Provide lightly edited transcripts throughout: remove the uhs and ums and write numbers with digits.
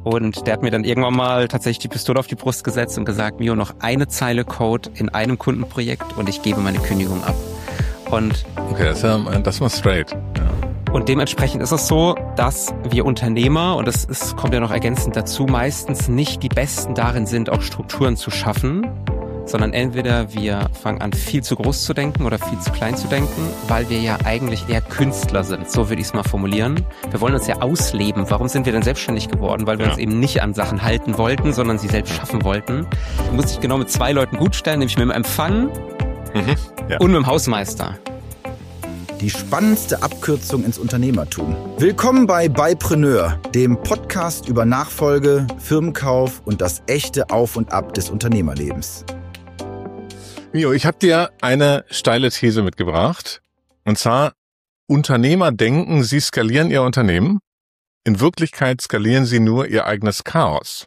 Und der hat mir dann irgendwann mal tatsächlich die Pistole auf die Brust gesetzt und gesagt, Mio, noch eine Zeile Code in einem Kundenprojekt und ich gebe meine Kündigung ab. Und okay, das war straight. Ja. Und dementsprechend ist es so, dass wir Unternehmer, und kommt ja noch ergänzend dazu, meistens nicht die Besten darin sind, auch Strukturen zu schaffen, sondern entweder wir fangen an, viel zu groß zu denken oder viel zu klein zu denken, weil wir ja eigentlich eher Künstler sind. So würde ich es mal formulieren. Wir wollen uns ja ausleben. Warum sind wir denn selbstständig geworden? Weil wir uns eben nicht an Sachen halten wollten, sondern sie selbst schaffen wollten. Du musst dich genau mit 2 Leuten gut stellen, nämlich mit dem Empfang und mit dem Hausmeister. Die spannendste Abkürzung ins Unternehmertum. Willkommen bei Buypreneur, dem Podcast über Nachfolge, Firmenkauf und das echte Auf und Ab des Unternehmerlebens. Mio, ich habe dir eine steile These mitgebracht. Und zwar, Unternehmer denken, sie skalieren ihr Unternehmen. In Wirklichkeit skalieren sie nur ihr eigenes Chaos.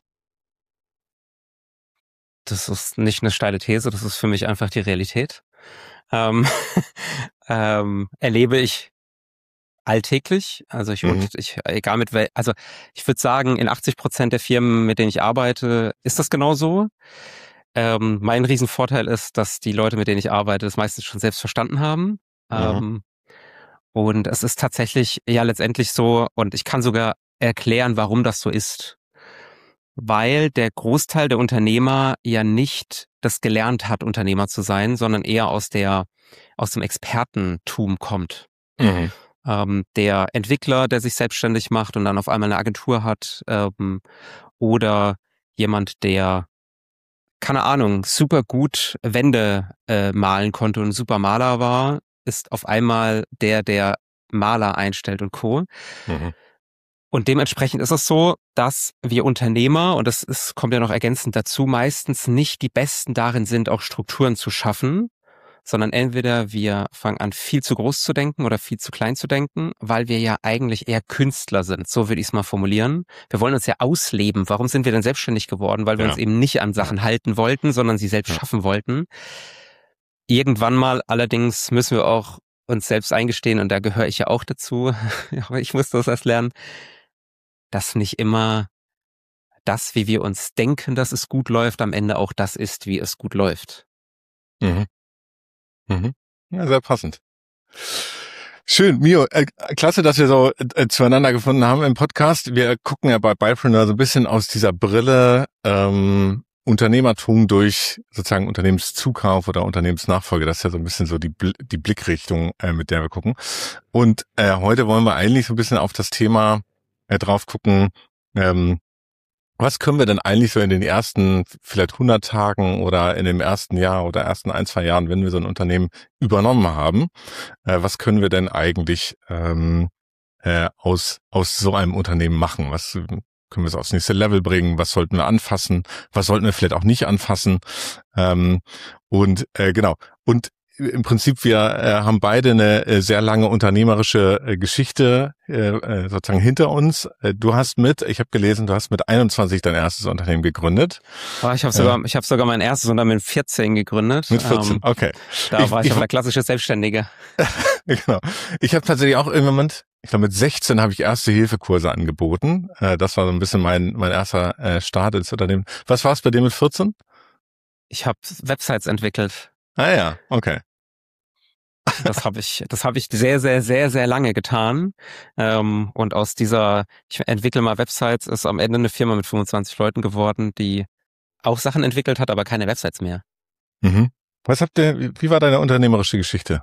Das ist nicht eine steile These, das ist für mich einfach die Realität. Erlebe ich alltäglich. Also ich würde sagen, in 80% der Firmen, mit denen ich arbeite, ist das genauso. Mein Riesenvorteil ist, dass die Leute, mit denen ich arbeite, das meistens schon selbst verstanden haben. Und es ist tatsächlich ja letztendlich so, und ich kann sogar erklären, warum das so ist. Weil der Großteil der Unternehmer ja nicht das gelernt hat, Unternehmer zu sein, sondern eher aus dem Expertentum kommt. Der Entwickler, der sich selbstständig macht und dann auf einmal eine Agentur hat, oder jemand, der keine Ahnung, super gut Wände malen konnte und ein super Maler war, ist auf einmal der Maler einstellt und Co. Und dementsprechend ist es so, dass wir Unternehmer, und kommt ja noch ergänzend dazu, meistens nicht die Besten darin sind, auch Strukturen zu schaffen, sondern entweder wir fangen an, viel zu groß zu denken oder viel zu klein zu denken, weil wir ja eigentlich eher Künstler sind. So würde ich es mal formulieren. Wir wollen uns ja ausleben. Warum sind wir denn selbstständig geworden? Weil wir uns eben nicht an Sachen halten wollten, sondern sie selbst schaffen wollten. Irgendwann mal allerdings müssen wir auch uns selbst eingestehen, und da gehöre ich ja auch dazu, aber ich musste das erst lernen, dass nicht immer das, wie wir uns denken, dass es gut läuft, am Ende auch das ist, wie es gut läuft. Ja, sehr passend. Schön, Mio, klasse, dass wir so zueinander gefunden haben im Podcast. Wir gucken ja bei Buypreneur so ein bisschen aus dieser Brille Unternehmertum durch sozusagen Unternehmenszukauf oder Unternehmensnachfolge. Das ist ja so ein bisschen so die Blickrichtung, mit der wir gucken. Und heute wollen wir eigentlich so ein bisschen auf das Thema drauf gucken, was können wir denn eigentlich so in den ersten vielleicht 100 Tagen oder in dem ersten Jahr oder ersten 1-2 Jahren, wenn wir so ein Unternehmen übernommen haben, was können wir denn eigentlich aus so einem Unternehmen machen? Was können wir so aufs nächste Level bringen? Was sollten wir anfassen? Was sollten wir vielleicht auch nicht anfassen? Genau. Und im Prinzip, wir haben beide eine sehr lange unternehmerische Geschichte sozusagen hinter uns. Ich habe gelesen, du hast mit 21 dein erstes Unternehmen gegründet. Ich habe sogar mein erstes Unternehmen mit 14 gegründet. Mit 14, okay. Da war ich aber der klassische Selbstständige. Genau. Ich habe tatsächlich auch im Moment, ich glaube mit 16 habe ich Erste-Hilfe-Kurse angeboten. Das war so ein bisschen mein erster Start ins Unternehmen. Was war es bei dir mit 14? Ich habe Websites entwickelt. Ah ja, okay. Das habe ich sehr, sehr, sehr, sehr lange getan. Und aus ich entwickle mal Websites, ist am Ende eine Firma mit 25 Leuten geworden, die auch Sachen entwickelt hat, aber keine Websites mehr. Wie war deine unternehmerische Geschichte?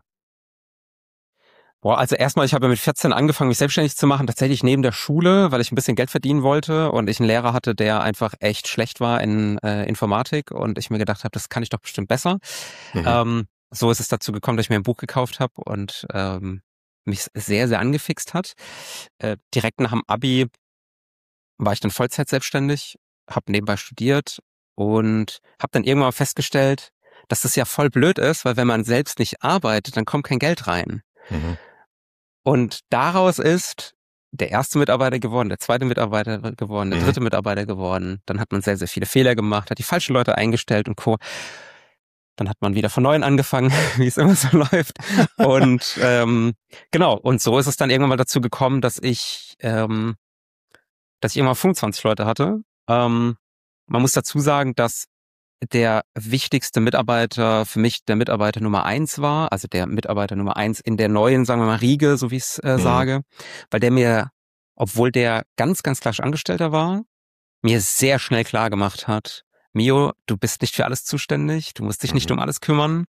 Also erstmal, ich habe mit 14 angefangen, mich selbstständig zu machen, tatsächlich neben der Schule, weil ich ein bisschen Geld verdienen wollte und ich einen Lehrer hatte, der einfach echt schlecht war in Informatik und ich mir gedacht habe, das kann ich doch bestimmt besser. So ist es dazu gekommen, dass ich mir ein Buch gekauft habe und mich sehr, sehr angefixt hat. Direkt nach dem Abi war ich dann Vollzeit selbstständig, habe nebenbei studiert und habe dann irgendwann mal festgestellt, dass das ja voll blöd ist, weil wenn man selbst nicht arbeitet, dann kommt kein Geld rein. Und daraus ist der erste Mitarbeiter geworden, der zweite Mitarbeiter geworden, der dritte Mitarbeiter geworden. Dann hat man sehr, sehr viele Fehler gemacht, hat die falschen Leute eingestellt und Co. Dann hat man wieder von Neuem angefangen, wie es immer so läuft. Und genau, und so ist es dann irgendwann mal dazu gekommen, dass ich dass ich irgendwann 25 Leute hatte. Man muss dazu sagen, dass der wichtigste Mitarbeiter für mich der Mitarbeiter Nummer 1 war, also der Mitarbeiter Nummer 1 in der neuen, sagen wir mal, Riege, so wie ich es sage, weil der mir, obwohl der ganz, ganz klassisch Angestellter war, mir sehr schnell klar gemacht hat, Mio, du bist nicht für alles zuständig, du musst dich nicht um alles kümmern.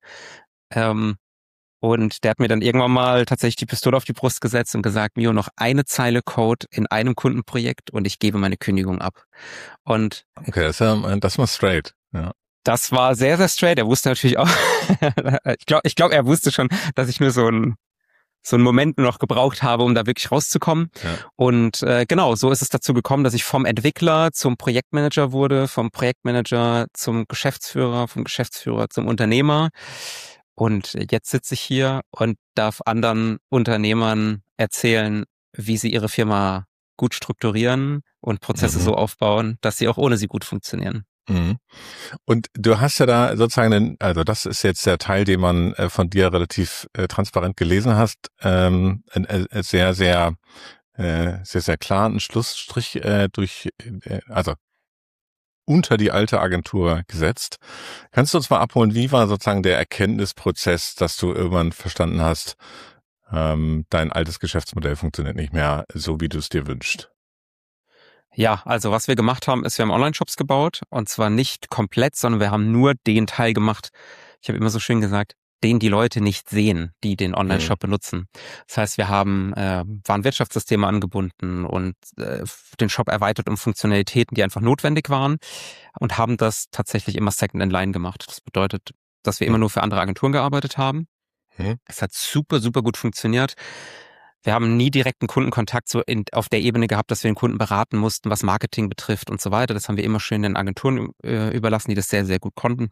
Und der hat mir dann irgendwann mal tatsächlich die Pistole auf die Brust gesetzt und gesagt, Mio, noch eine Zeile Code in einem Kundenprojekt und ich gebe meine Kündigung ab. Und okay, das war straight, ja. Das war sehr, sehr straight. Er wusste natürlich auch, ich glaube, er wusste schon, dass ich nur so einen Moment noch gebraucht habe, um da wirklich rauszukommen. Ja. Und genau, so ist es dazu gekommen, dass ich vom Entwickler zum Projektmanager wurde, vom Projektmanager zum Geschäftsführer, vom Geschäftsführer zum Unternehmer. Und jetzt sitze ich hier und darf anderen Unternehmern erzählen, wie sie ihre Firma gut strukturieren und Prozesse so aufbauen, dass sie auch ohne sie gut funktionieren. Und du hast ja da sozusagen, also das ist jetzt der Teil, den man von dir relativ transparent gelesen hast, sehr, sehr klaren Schlussstrich also unter die alte Agentur gesetzt. Kannst du uns mal abholen, wie war sozusagen der Erkenntnisprozess, dass du irgendwann verstanden hast, dein altes Geschäftsmodell funktioniert nicht mehr so, wie du es dir wünschst? Ja, also was wir gemacht haben, ist, wir haben Online-Shops gebaut und zwar nicht komplett, sondern wir haben nur den Teil gemacht. Ich habe immer so schön gesagt, den die Leute nicht sehen, die den Online-Shop benutzen. Das heißt, wir haben Warenwirtschaftssysteme angebunden und den Shop erweitert um Funktionalitäten, die einfach notwendig waren und haben das tatsächlich immer Second-in-Line gemacht. Das bedeutet, dass wir immer nur für andere Agenturen gearbeitet haben. Es hat super, super gut funktioniert. Wir haben nie direkten Kundenkontakt so auf der Ebene gehabt, dass wir den Kunden beraten mussten, was Marketing betrifft und so weiter. Das haben wir immer schön den Agenturen überlassen, die das sehr, sehr gut konnten.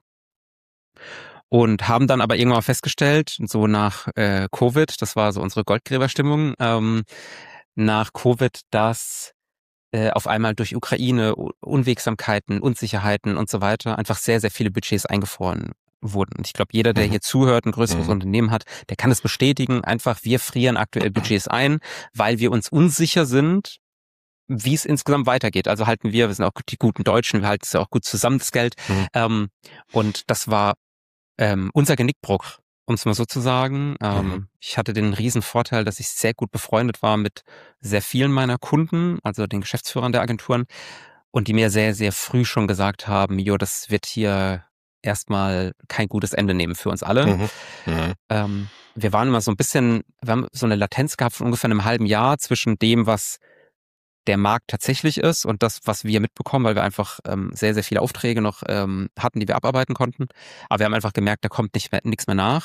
Und haben dann aber irgendwann festgestellt, so nach Covid, das war so unsere Goldgräberstimmung, nach Covid, dass auf einmal durch Ukraine, Unwegsamkeiten, Unsicherheiten und so weiter einfach sehr, sehr viele Budgets eingefroren wurden. Und ich glaube, jeder, der hier zuhört, ein größeres Unternehmen hat, der kann es bestätigen. Einfach, wir frieren aktuell Budgets ein, weil wir uns unsicher sind, wie es insgesamt weitergeht. Also wir sind auch die guten Deutschen, wir halten es ja auch gut zusammen, das Geld. Und das war unser Genickbruch, um es mal so zu sagen. Ich hatte den riesen Vorteil, dass ich sehr gut befreundet war mit sehr vielen meiner Kunden, also den Geschäftsführern der Agenturen, und die mir sehr, sehr früh schon gesagt haben, jo, das wird hier erstmal kein gutes Ende nehmen für uns alle. Wir waren immer so ein bisschen, wir haben so eine Latenz gehabt von ungefähr einem halben Jahr zwischen dem, was der Markt tatsächlich ist und das, was wir mitbekommen, weil wir einfach sehr, sehr viele Aufträge noch hatten, die wir abarbeiten konnten. Aber wir haben einfach gemerkt, da kommt nichts mehr nach.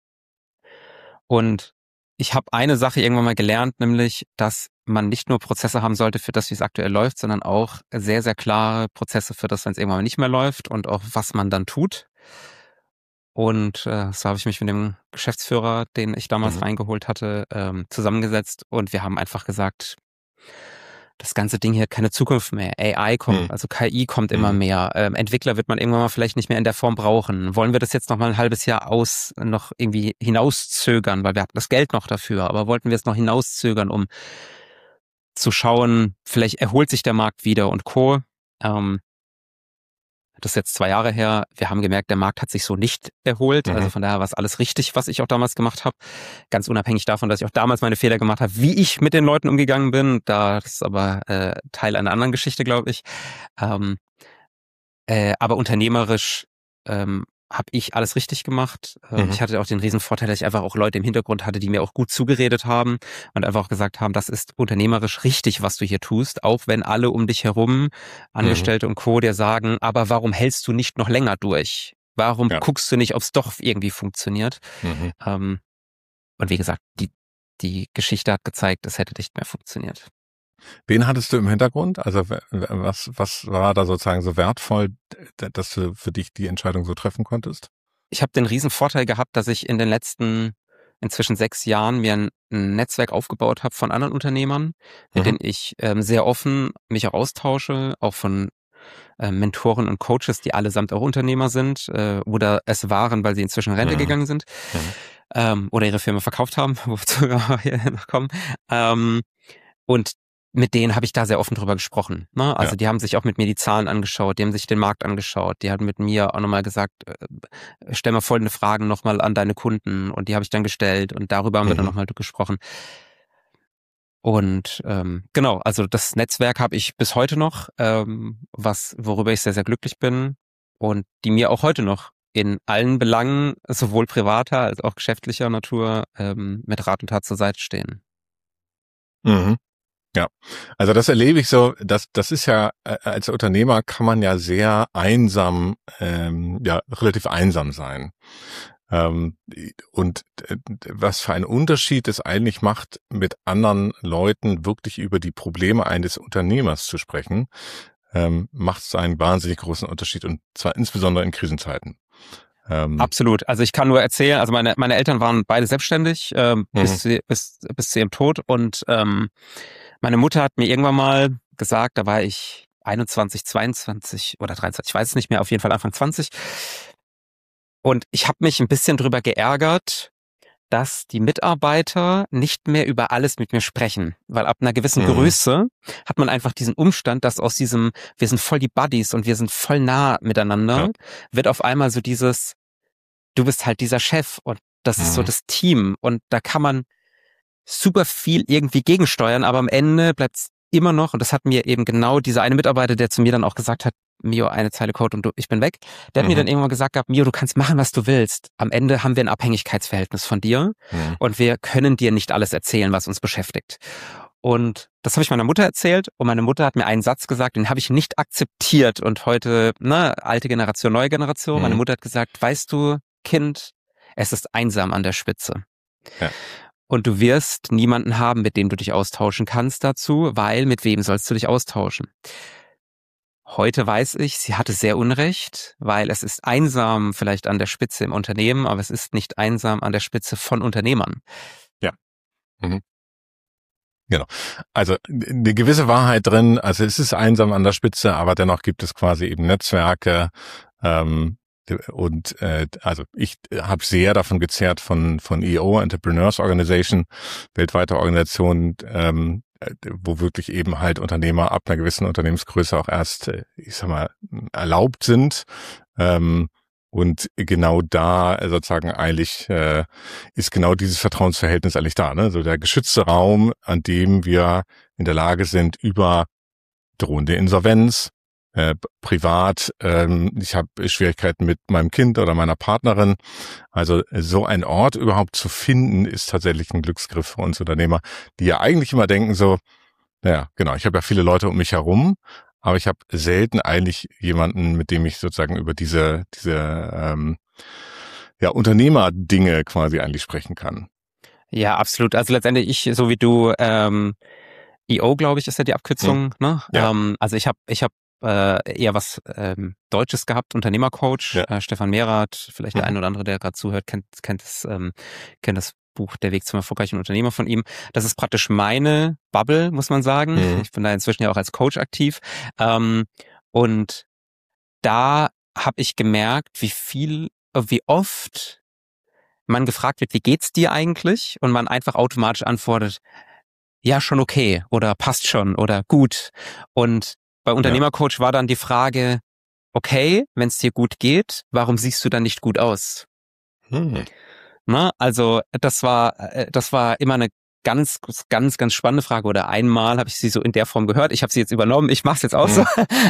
Und ich habe eine Sache irgendwann mal gelernt, nämlich, dass man nicht nur Prozesse haben sollte für das, wie es aktuell läuft, sondern auch sehr, sehr klare Prozesse für das, wenn es irgendwann mal nicht mehr läuft und auch, was man dann tut. Und so habe ich mich mit dem Geschäftsführer, den ich damals reingeholt hatte, zusammengesetzt und wir haben einfach gesagt, das ganze Ding hier hat keine Zukunft mehr. AI kommt, also KI kommt immer mehr. Entwickler wird man irgendwann mal vielleicht nicht mehr in der Form brauchen. Wollen wir das jetzt noch mal ein halbes Jahr noch irgendwie hinauszögern, weil wir hatten das Geld noch dafür, aber wollten wir es noch hinauszögern, um zu schauen, vielleicht erholt sich der Markt wieder und Co. Das ist jetzt 2 Jahre her. Wir haben gemerkt, der Markt hat sich so nicht erholt. Also von daher war es alles richtig, was ich auch damals gemacht habe. Ganz unabhängig davon, dass ich auch damals meine Fehler gemacht habe, wie ich mit den Leuten umgegangen bin. Das ist aber Teil einer anderen Geschichte, glaube ich. Aber unternehmerisch habe ich alles richtig gemacht. Ich hatte auch den riesen Vorteil, dass ich einfach auch Leute im Hintergrund hatte, die mir auch gut zugeredet haben und einfach auch gesagt haben, das ist unternehmerisch richtig, was du hier tust, auch wenn alle um dich herum, Angestellte und Co., dir sagen, aber warum hältst du nicht noch länger durch? Warum guckst du nicht, ob es doch irgendwie funktioniert? Und wie gesagt, die Geschichte hat gezeigt, es hätte nicht mehr funktioniert. Wen hattest du im Hintergrund? Also was war da sozusagen so wertvoll, dass du für dich die Entscheidung so treffen konntest? Ich habe den riesen Vorteil gehabt, dass ich in den letzten inzwischen 6 Jahren mir ein Netzwerk aufgebaut habe von anderen Unternehmern, mit denen ich sehr offen mich auch austausche, auch von Mentoren und Coaches, die allesamt auch Unternehmer sind oder es waren, weil sie inzwischen in Rente gegangen sind oder ihre Firma verkauft haben, wozu wir hier noch kommen. Und mit denen habe ich da sehr offen drüber gesprochen. Ne? Also die haben sich auch mit mir die Zahlen angeschaut, die haben sich den Markt angeschaut, die haben mit mir auch nochmal gesagt, stell mal folgende Fragen nochmal an deine Kunden und die habe ich dann gestellt und darüber haben wir dann nochmal gesprochen. Und genau, also das Netzwerk habe ich bis heute noch, worüber ich sehr, sehr glücklich bin und die mir auch heute noch in allen Belangen, sowohl privater als auch geschäftlicher Natur, mit Rat und Tat zur Seite stehen. Mhm. Ja, also das erlebe ich so, das ist ja, als Unternehmer kann man ja sehr einsam, relativ einsam sein. Und was für einen Unterschied es eigentlich macht, mit anderen Leuten wirklich über die Probleme eines Unternehmers zu sprechen, macht es einen wahnsinnig großen Unterschied und zwar insbesondere in Krisenzeiten. Absolut. Also ich kann nur erzählen, also meine Eltern waren beide selbstständig bis zu ihrem Tod und meine Mutter hat mir irgendwann mal gesagt, da war ich 21, 22 oder 23, ich weiß es nicht mehr, auf jeden Fall Anfang 20. Und ich habe mich ein bisschen drüber geärgert, dass die Mitarbeiter nicht mehr über alles mit mir sprechen. Weil ab einer gewissen Größe hat man einfach diesen Umstand, dass aus diesem, wir sind voll die Buddies und wir sind voll nah miteinander, wird auf einmal so dieses, du bist halt dieser Chef und das ist so das Team und da kann man super viel irgendwie gegensteuern, aber am Ende bleibt's immer noch, und das hat mir eben genau dieser eine Mitarbeiter, der zu mir dann auch gesagt hat, Mio, eine Zeile Code und ich bin weg, der hat mir dann irgendwann gesagt gehabt, Mio, du kannst machen, was du willst. Am Ende haben wir ein Abhängigkeitsverhältnis von dir und wir können dir nicht alles erzählen, was uns beschäftigt. Und das habe ich meiner Mutter erzählt und meine Mutter hat mir einen Satz gesagt, den habe ich nicht akzeptiert und heute, alte Generation, neue Generation, meine Mutter hat gesagt, weißt du, Kind, es ist einsam an der Spitze. Ja. Und du wirst niemanden haben, mit dem du dich austauschen kannst dazu, weil mit wem sollst du dich austauschen? Heute weiß ich, sie hatte sehr Unrecht, weil es ist einsam vielleicht an der Spitze im Unternehmen, aber es ist nicht einsam an der Spitze von Unternehmern. Ja. Genau. Also eine gewisse Wahrheit drin, also es ist einsam an der Spitze, aber dennoch gibt es quasi eben Netzwerke, also ich habe sehr davon gezehrt von EO, Entrepreneurs Organization, weltweite Organisation, wo wirklich eben halt Unternehmer ab einer gewissen Unternehmensgröße auch erst, erlaubt sind. Und genau da sozusagen eigentlich ist genau dieses Vertrauensverhältnis eigentlich da, ne? So der geschützte Raum, an dem wir in der Lage sind, über drohende Insolvenz, privat, ich habe Schwierigkeiten mit meinem Kind oder meiner Partnerin. Also so ein Ort überhaupt zu finden, ist tatsächlich ein Glücksgriff für uns Unternehmer, die ja eigentlich immer denken so, naja, genau, ich habe ja viele Leute um mich herum, aber ich habe selten eigentlich jemanden, mit dem ich sozusagen über diese Unternehmerdinge quasi eigentlich sprechen kann. Ja, absolut. Also letztendlich so wie du, EO, glaube ich, ist ja die Abkürzung, ne? Ja. Also ich hab eher was Deutsches gehabt, Unternehmercoach, Stefan Mehrath, vielleicht der eine oder andere, der gerade zuhört, kennt das Buch Der Weg zum erfolgreichen Unternehmer von ihm. Das ist praktisch meine Bubble, muss man sagen. Ich bin da inzwischen ja auch als Coach aktiv. Und da habe ich gemerkt, wie oft man gefragt wird, wie geht's dir eigentlich? Und man einfach automatisch antwortet, ja, schon okay oder passt schon oder gut. Und bei Unternehmercoach war dann die Frage, okay, wenn es dir gut geht, warum siehst du dann nicht gut aus? Na, also das war immer eine ganz, ganz, ganz spannende Frage. Oder einmal habe ich sie so in der Form gehört. Ich habe sie jetzt übernommen. Ich mache es jetzt auch so.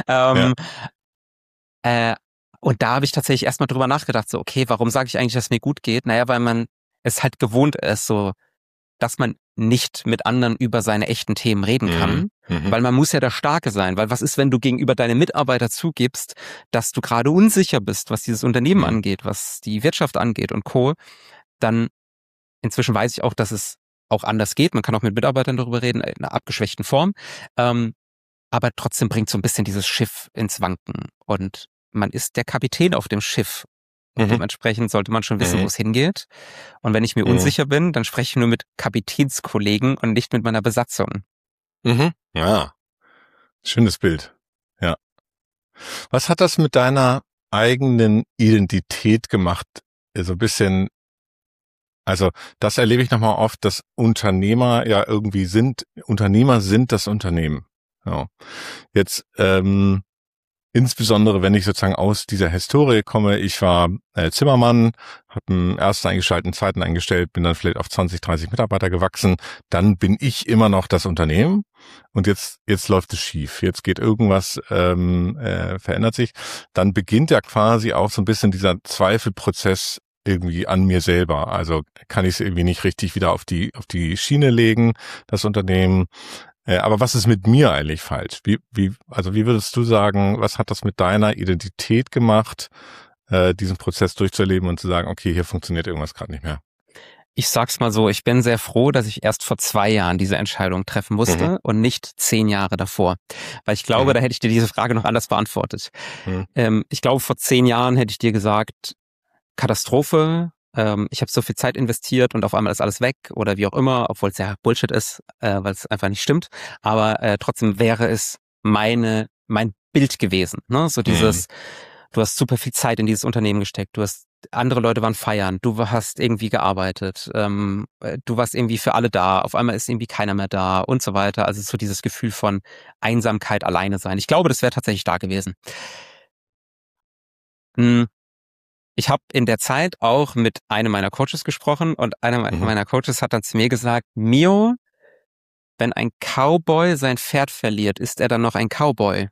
Und da habe ich tatsächlich erstmal drüber nachgedacht, so okay, warum sage ich eigentlich, dass es mir gut geht? Naja, weil man es halt gewohnt ist, so dass man nicht mit anderen über seine echten Themen reden kann, weil man muss ja der Starke sein, weil was ist, wenn du gegenüber deinen Mitarbeitern zugibst, dass du gerade unsicher bist, was dieses Unternehmen angeht, was die Wirtschaft angeht und Co., dann inzwischen weiß ich auch, dass es auch anders geht, man kann auch mit Mitarbeitern darüber reden, in einer abgeschwächten Form, aber trotzdem bringt so ein bisschen dieses Schiff ins Wanken und man ist der Kapitän auf dem Schiff. Und dementsprechend sollte man schon wissen, wo es hingeht. Und wenn ich mir unsicher bin, dann spreche ich nur mit Kapitänskollegen und nicht mit meiner Besatzung. Ja, schönes Bild. Ja. Was hat das mit deiner eigenen Identität gemacht? So ein bisschen Also das erlebe ich nochmal oft, dass Unternehmer ja irgendwie Unternehmer sind das Unternehmen. Ja. Jetzt insbesondere, wenn ich sozusagen aus dieser Historie komme, ich war Zimmermann, habe einen ersten eingestellt, einen zweiten eingestellt, bin dann vielleicht auf 20, 30 Mitarbeiter gewachsen, dann bin ich immer noch das Unternehmen und jetzt läuft es schief, jetzt geht irgendwas, verändert sich, dann beginnt ja quasi auch so ein bisschen dieser Zweifelprozess irgendwie an mir selber, also kann ich es irgendwie nicht richtig wieder auf die Schiene legen, das Unternehmen. Aber was ist mit mir eigentlich falsch? Wie würdest du sagen, was hat das mit deiner Identität gemacht, diesen Prozess durchzuerleben und zu sagen, okay, hier funktioniert irgendwas gerade nicht mehr? Ich sag's mal so, ich bin sehr froh, dass ich erst vor 2 Jahren diese Entscheidung treffen musste und nicht 10 Jahre davor. Weil ich glaube, da hätte ich dir diese Frage noch anders beantwortet. Ich glaube, vor 10 Jahren hätte ich dir gesagt, Katastrophe, ich habe so viel Zeit investiert und auf einmal ist alles weg oder wie auch immer, obwohl es ja Bullshit ist, weil es einfach nicht stimmt. Aber trotzdem wäre es mein Bild gewesen. Ne? So dieses, du hast super viel Zeit in dieses Unternehmen gesteckt, andere Leute waren feiern, du hast irgendwie gearbeitet, du warst irgendwie für alle da, auf einmal ist irgendwie keiner mehr da und so weiter. Also so dieses Gefühl von Einsamkeit, alleine sein. Ich glaube, das wäre tatsächlich da gewesen. Ich habe in der Zeit auch mit einem meiner Coaches gesprochen und einer meiner Coaches hat dann zu mir gesagt, Mio, wenn ein Cowboy sein Pferd verliert, ist er dann noch ein Cowboy?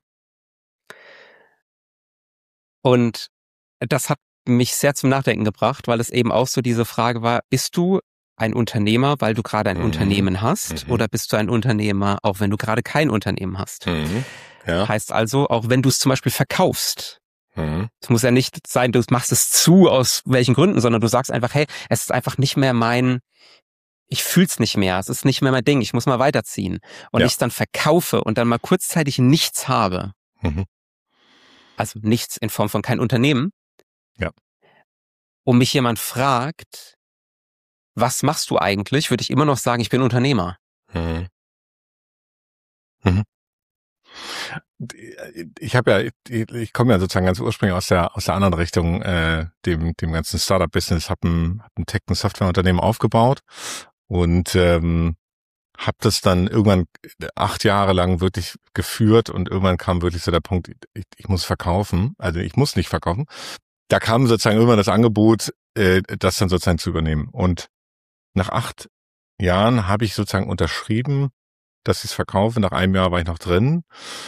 Und das hat mich sehr zum Nachdenken gebracht, weil es eben auch so diese Frage war, bist du ein Unternehmer, weil du gerade ein Unternehmen hast oder bist du ein Unternehmer, auch wenn du gerade kein Unternehmen hast? Ja. Heißt also, auch wenn du es zum Beispiel verkaufst, es muss ja nicht sein, du machst es zu, aus welchen Gründen, sondern du sagst einfach, hey, es ist einfach nicht mehr ich fühl's nicht mehr, es ist nicht mehr mein Ding, ich muss mal weiterziehen. Und ich es dann verkaufe und dann mal kurzzeitig nichts habe. Also nichts in Form von kein Unternehmen. Ja. Und mich jemand fragt, was machst du eigentlich, würde ich immer noch sagen, ich bin Unternehmer. Ich komme ja sozusagen ganz ursprünglich aus der anderen Richtung, dem ganzen Startup-Business, habe ein Tech- und Softwareunternehmen aufgebaut und habe das dann irgendwann 8 Jahre lang wirklich geführt und irgendwann kam wirklich so der Punkt, ich muss verkaufen, also ich muss nicht verkaufen. Da kam sozusagen irgendwann das Angebot, das dann sozusagen zu übernehmen. Und nach 8 Jahren habe ich sozusagen unterschrieben, dass ich es verkaufe. Nach einem Jahr war ich noch drin.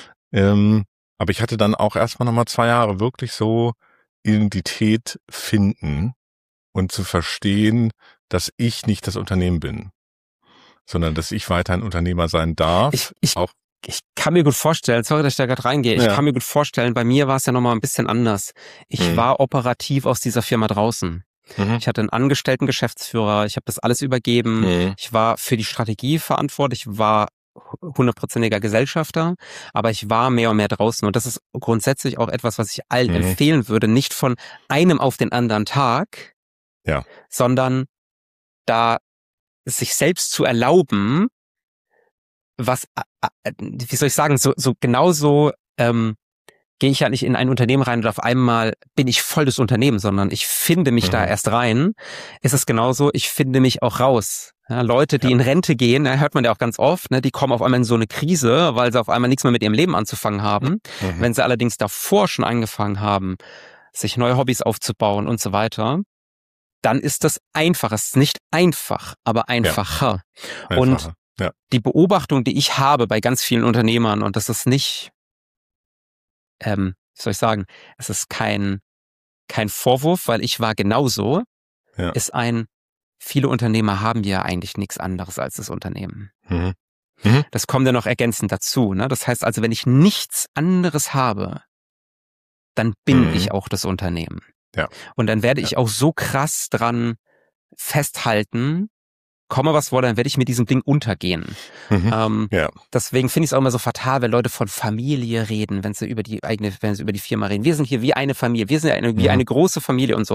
Aber ich hatte dann auch erstmal nochmal 2 Jahre wirklich so Identität finden und zu verstehen, dass ich nicht das Unternehmen bin, sondern dass ich weiterhin Unternehmer sein darf. Ich kann mir gut vorstellen, sorry, dass ich da gerade reingehe, ich kann mir gut vorstellen, bei mir war es ja nochmal ein bisschen anders. Ich war operativ aus dieser Firma draußen. Ich hatte einen angestellten Geschäftsführer, ich habe das alles übergeben, ich war für die Strategie verantwortlich, ich war 100%iger Gesellschafter, aber ich war mehr und mehr draußen und das ist grundsätzlich auch etwas, was ich allen empfehlen würde, nicht von einem auf den anderen Tag, sondern da sich selbst zu erlauben, was, wie soll ich sagen, so genauso gehe ich ja nicht in ein Unternehmen rein und auf einmal bin ich voll das Unternehmen, sondern ich finde mich da erst rein. Ist es genauso, ich finde mich auch raus. Ja, Leute, die in Rente gehen, hört man ja auch ganz oft, ne, die kommen auf einmal in so eine Krise, weil sie auf einmal nichts mehr mit ihrem Leben anzufangen haben. Wenn sie allerdings davor schon angefangen haben, sich neue Hobbys aufzubauen und so weiter, dann ist das einfach. Es ist nicht einfach, aber einfacher. Und die Beobachtung, die ich habe bei ganz vielen Unternehmern, und das ist nicht, wie soll ich sagen, es ist kein Vorwurf, weil ich war genauso, ist viele Unternehmer haben ja eigentlich nichts anderes als das Unternehmen. Das kommt ja noch ergänzend dazu. Ne? Das heißt also, wenn ich nichts anderes habe, dann bin ich auch das Unternehmen. Und dann werde ich auch so krass dran festhalten, komme was wolle, dann werde ich mit diesem Ding untergehen. Deswegen finde ich es auch immer so fatal, wenn Leute von Familie reden, wenn sie über die Firma reden. Wir sind hier wie eine Familie, wir sind ja wie eine große Familie und so.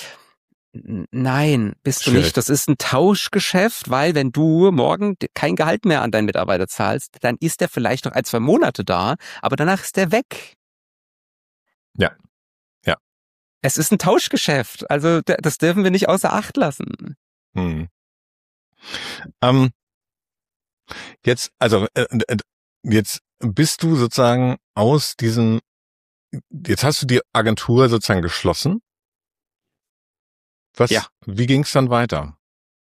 Nein, bist du nicht. Das ist ein Tauschgeschäft, weil wenn du morgen kein Gehalt mehr an deinen Mitarbeiter zahlst, dann ist der vielleicht noch 1-2 Monate da, aber danach ist der weg. Es ist ein Tauschgeschäft, also das dürfen wir nicht außer Acht lassen. Hm. Jetzt bist du sozusagen jetzt hast du die Agentur sozusagen geschlossen. Wie ging es dann weiter?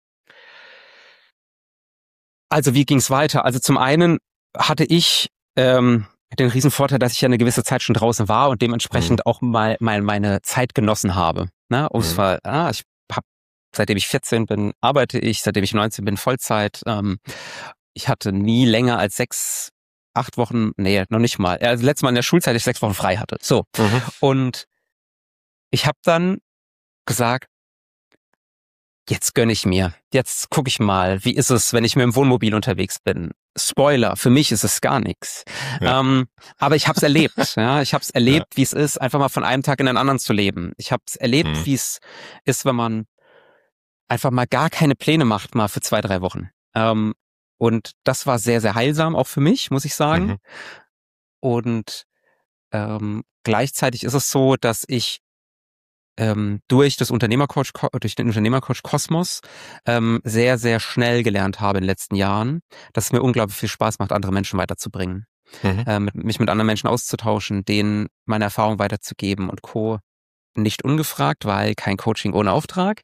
Also wie ging es weiter? Also zum einen hatte ich den Riesenvorteil, dass ich ja eine gewisse Zeit schon draußen war und dementsprechend auch mal meine Zeit genossen habe. Ne? Ich habe, seitdem ich 14 bin, arbeite ich, seitdem ich 19 bin, Vollzeit. Ich hatte nie länger als 8 Wochen, nee, noch nicht mal. Also letztes Mal in der Schulzeit, ich 6 Wochen frei hatte. So. Und ich habe dann gesagt, jetzt gönne ich mir. Jetzt gucke ich mal, wie ist es, wenn ich mit dem Wohnmobil unterwegs bin. Spoiler, für mich ist es gar nichts. Ja. Aber ich habe es erlebt. Ja, ich habe es erlebt, wie es ist, einfach mal von einem Tag in den anderen zu leben. Ich habe es erlebt, wie es ist, wenn man einfach mal gar keine Pläne macht, mal für 2, 3 Wochen. Und das war sehr, sehr heilsam, auch für mich, muss ich sagen. Und gleichzeitig ist es so, dass ich durch den Unternehmercoach Kosmos sehr, sehr schnell gelernt habe in den letzten Jahren, dass es mir unglaublich viel Spaß macht, andere Menschen weiterzubringen. Mich mit anderen Menschen auszutauschen, denen meine Erfahrung weiterzugeben und Co. Nicht ungefragt, weil kein Coaching ohne Auftrag.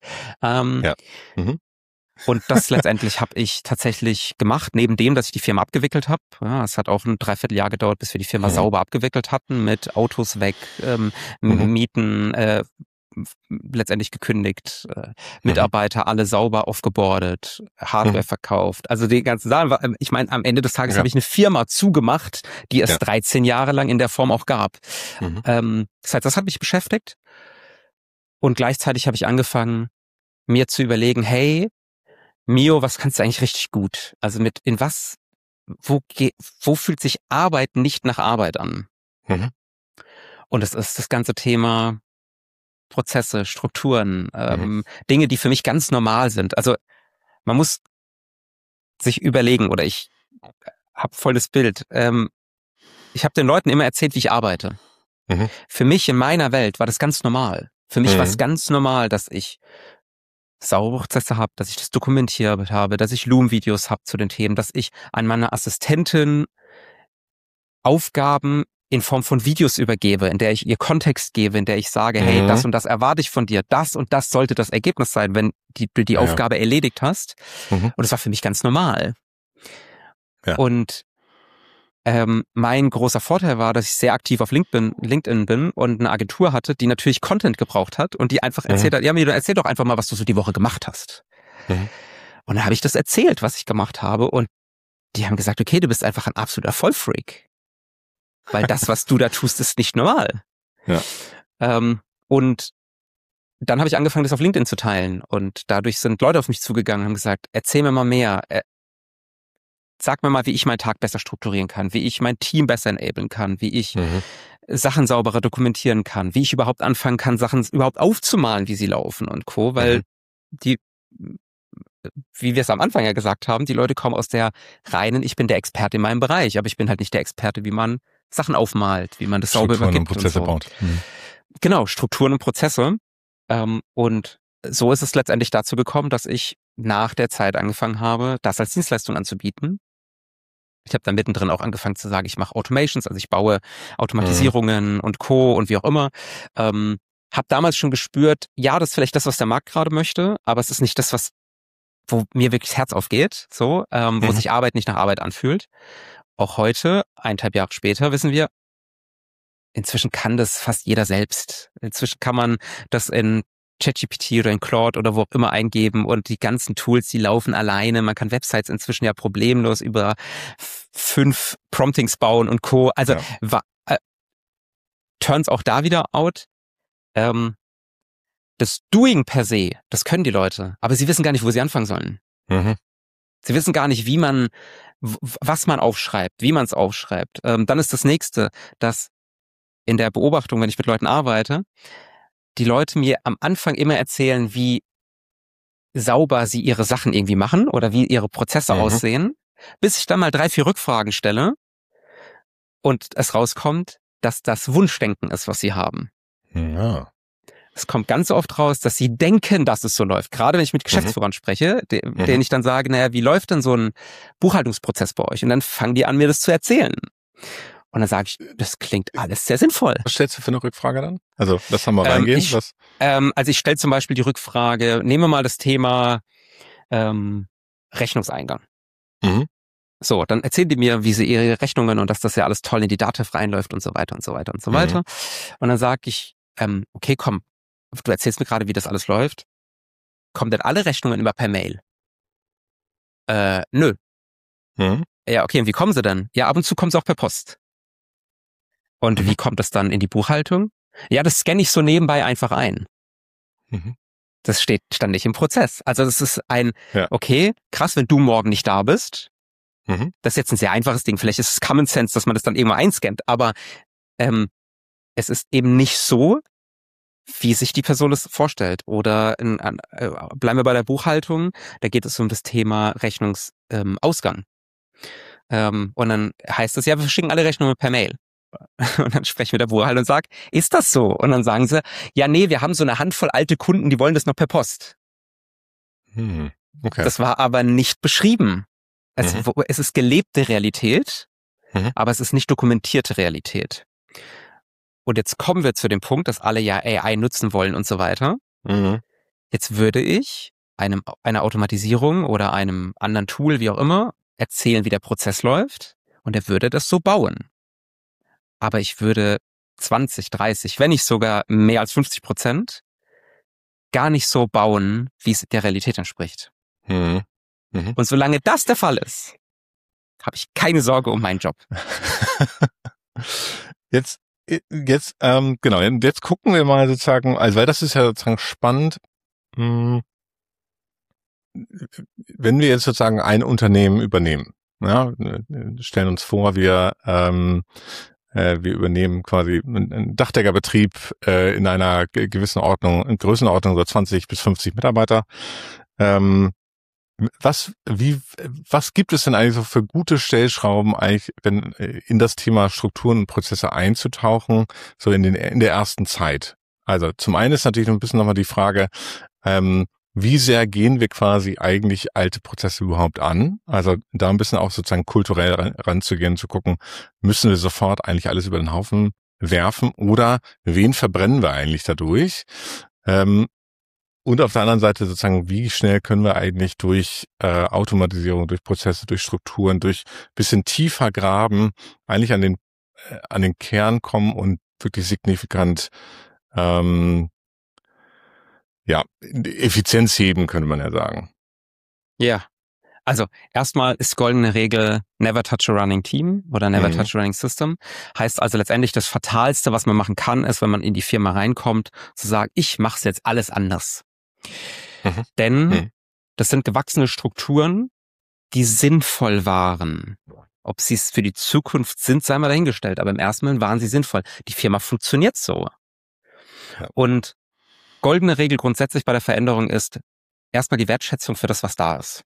Und das letztendlich habe ich tatsächlich gemacht, neben dem, dass ich die Firma abgewickelt habe. Ja, es hat auch ein Dreivierteljahr gedauert, bis wir die Firma sauber abgewickelt hatten, mit Autos weg, Mieten letztendlich gekündigt, Mitarbeiter alle sauber aufgebordet, Hardware verkauft. Also die ganzen Sachen, ich meine, am Ende des Tages habe ich eine Firma zugemacht, die es 13 Jahre lang in der Form auch gab. Das heißt, das hat mich beschäftigt. Und gleichzeitig habe ich angefangen, mir zu überlegen, hey, Mio, was kannst du eigentlich richtig gut? Also wo fühlt sich Arbeit nicht nach Arbeit an? Und das ist das ganze Thema Prozesse, Strukturen, Dinge, die für mich ganz normal sind. Also man muss sich überlegen, oder ich habe volles Bild. Ich habe den Leuten immer erzählt, wie ich arbeite. Für mich in meiner Welt war das ganz normal. Für mich war es ganz normal, dass ich saubere Prozesse habe, dass ich das dokumentiert habe, dass ich Loom-Videos habe zu den Themen, dass ich an meine Assistentin Aufgaben in Form von Videos übergebe, in der ich ihr Kontext gebe, in der ich sage, hey, das und das erwarte ich von dir, das und das sollte das Ergebnis sein, wenn du die Aufgabe erledigt hast. Und das war für mich ganz normal. Und mein großer Vorteil war, dass ich sehr aktiv auf LinkedIn bin und eine Agentur hatte, die natürlich Content gebraucht hat und die einfach erzählt hat, ja, Milo, erzähl doch einfach mal, was du so die Woche gemacht hast. Und dann habe ich das erzählt, was ich gemacht habe, und die haben gesagt, okay, du bist einfach ein absoluter Vollfreak. Weil das, was du da tust, ist nicht normal. Und dann habe ich angefangen, das auf LinkedIn zu teilen. Und dadurch sind Leute auf mich zugegangen und haben gesagt, erzähl mir mal mehr. Sag mir mal, wie ich meinen Tag besser strukturieren kann, wie ich mein Team besser enablen kann, wie ich Sachen sauberer dokumentieren kann, wie ich überhaupt anfangen kann, Sachen überhaupt aufzumalen, wie sie laufen und Co. Weil wie wir es am Anfang ja gesagt haben, die Leute kommen aus der reinen, ich bin der Experte in meinem Bereich, aber ich bin halt nicht der Experte, wie man Sachen aufmalt, wie man das sauber übergibt. Strukturen und Prozesse baut. Genau, Strukturen und Prozesse. Und so ist es letztendlich dazu gekommen, dass ich nach der Zeit angefangen habe, das als Dienstleistung anzubieten. Ich habe dann mittendrin auch angefangen zu sagen, ich mache Automations, also ich baue Automatisierungen und Co. und wie auch immer. Habe damals schon gespürt, ja, das ist vielleicht das, was der Markt gerade möchte, aber es ist nicht das, wo mir wirklich das Herz aufgeht, so, wo sich Arbeit nicht nach Arbeit anfühlt. Auch heute, 1,5 Jahre später, wissen wir, inzwischen kann das fast jeder selbst. Inzwischen kann man das in ChatGPT oder in Claude oder wo auch immer eingeben und die ganzen Tools, die laufen alleine. Man kann Websites inzwischen ja problemlos über 5 Promptings bauen und Co. Also turns auch da wieder out. Das Doing per se, das können die Leute, aber sie wissen gar nicht, wo sie anfangen sollen. Sie wissen gar nicht, was man aufschreibt, wie man es aufschreibt. Dann ist das Nächste, dass in der Beobachtung, wenn ich mit Leuten arbeite, die Leute mir am Anfang immer erzählen, wie sauber sie ihre Sachen irgendwie machen oder wie ihre Prozesse aussehen, bis ich dann mal 3, 4 Rückfragen stelle und es rauskommt, dass das Wunschdenken ist, was sie haben. Ja. es kommt ganz oft raus, dass sie denken, dass es so läuft. Gerade wenn ich mit Geschäftsführern spreche, denen ich dann sage, naja, wie läuft denn so ein Buchhaltungsprozess bei euch? Und dann fangen die an, mir das zu erzählen. Und dann sage ich, das klingt alles sehr sinnvoll. Was stellst du für eine Rückfrage dann? Also, lass mal reingehen. Also ich stelle zum Beispiel die Rückfrage, nehmen wir mal das Thema Rechnungseingang. So, dann erzählen die mir, wie sie ihre Rechnungen und dass das ja alles toll in die Datev reinläuft und so weiter und so weiter und so weiter. Und dann sage ich, okay, komm, du erzählst mir gerade, wie das alles läuft. Kommen denn alle Rechnungen immer per Mail? Nö. Ja, okay, und wie kommen sie denn? Ja, ab und zu kommen sie auch per Post. Und wie kommt das dann in die Buchhaltung? Ja, das scanne ich so nebenbei einfach ein. Das stand nicht im Prozess. Also das ist okay, krass, wenn du morgen nicht da bist. Das ist jetzt ein sehr einfaches Ding. Vielleicht ist es Common Sense, dass man das dann irgendwann einscannt. Aber es ist eben nicht so, wie sich die Person es vorstellt. Oder bleiben wir bei der Buchhaltung, da geht es um das Thema Rechnungsausgang. Und dann heißt es, ja, wir schicken alle Rechnungen per Mail. Und dann spreche ich mit der Buchhaltung und sage, ist das so? Und dann sagen sie, ja, nee, wir haben so eine Handvoll alte Kunden, die wollen das noch per Post. Okay. Das war aber nicht beschrieben. Es ist gelebte Realität, aber es ist nicht dokumentierte Realität. Und jetzt kommen wir zu dem Punkt, dass alle ja AI nutzen wollen und so weiter. Jetzt würde ich einer Automatisierung oder einem anderen Tool, wie auch immer, erzählen, wie der Prozess läuft und er würde das so bauen. Aber ich würde 20, 30, wenn nicht sogar mehr als 50% gar nicht so bauen, wie es der Realität entspricht. Und solange das der Fall ist, habe ich keine Sorge um meinen Job. Jetzt genau, jetzt gucken wir mal sozusagen, also weil das ist ja sozusagen spannend, wenn wir jetzt sozusagen ein Unternehmen übernehmen, ja, stellen uns vor, wir übernehmen quasi einen Dachdeckerbetrieb in einer gewissen Ordnung, in Größenordnung so 20 bis 50 Mitarbeiter. Was gibt es denn eigentlich so für gute Stellschrauben eigentlich, wenn in das Thema Strukturen und Prozesse einzutauchen, so in der ersten Zeit? Also zum einen ist natürlich noch ein bisschen nochmal die Frage, wie sehr gehen wir quasi eigentlich alte Prozesse überhaupt an? Also da ein bisschen auch sozusagen kulturell ranzugehen, zu gucken, müssen wir sofort eigentlich alles über den Haufen werfen oder wen verbrennen wir eigentlich dadurch? Und auf der anderen Seite sozusagen, wie schnell können wir eigentlich durch Automatisierung, durch Prozesse, durch Strukturen, durch bisschen tiefer graben, eigentlich an den Kern kommen und wirklich signifikant Effizienz heben, könnte man ja sagen. Ja, also erstmal ist goldene Regel never touch a running team oder never touch a running system. Heißt also letztendlich, das Fatalste, was man machen kann, ist, wenn man in die Firma reinkommt, zu sagen, ich mache es jetzt alles anders. Denn das sind gewachsene Strukturen, die sinnvoll waren. Ob sie es für die Zukunft sind, sei mal dahingestellt. Aber im ersten Moment waren sie sinnvoll. Die Firma funktioniert so. Ja. Und goldene Regel grundsätzlich bei der Veränderung ist erstmal die Wertschätzung für das, was da ist.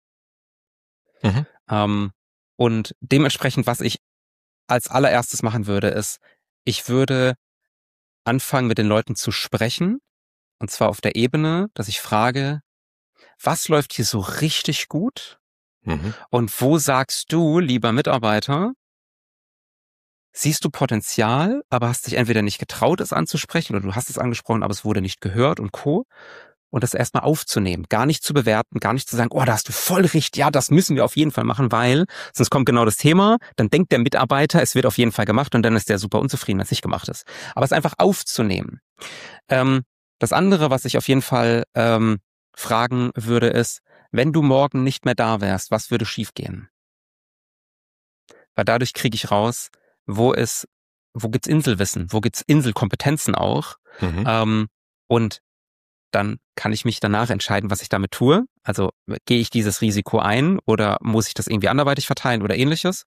Und dementsprechend, was ich als allererstes machen würde, ist, ich würde anfangen, mit den Leuten zu sprechen. Und zwar auf der Ebene, dass ich frage, was läuft hier so richtig gut? Und wo sagst du, lieber Mitarbeiter, siehst du Potenzial, aber hast dich entweder nicht getraut, es anzusprechen, oder du hast es angesprochen, aber es wurde nicht gehört und Co. Und das erstmal aufzunehmen, gar nicht zu bewerten, gar nicht zu sagen, oh, da hast du voll recht, ja, das müssen wir auf jeden Fall machen, weil sonst kommt genau das Thema, dann denkt der Mitarbeiter, es wird auf jeden Fall gemacht und dann ist der super unzufrieden, wenn es nicht gemacht ist. Aber es einfach aufzunehmen. Das andere, was ich auf jeden Fall fragen würde, ist, wenn du morgen nicht mehr da wärst, was würde schiefgehen? Weil dadurch kriege ich raus, wo gibt's Inselwissen, wo gibt's Inselkompetenzen auch. Und dann kann ich mich danach entscheiden, was ich damit tue. Also gehe ich dieses Risiko ein oder muss ich das irgendwie anderweitig verteilen oder ähnliches?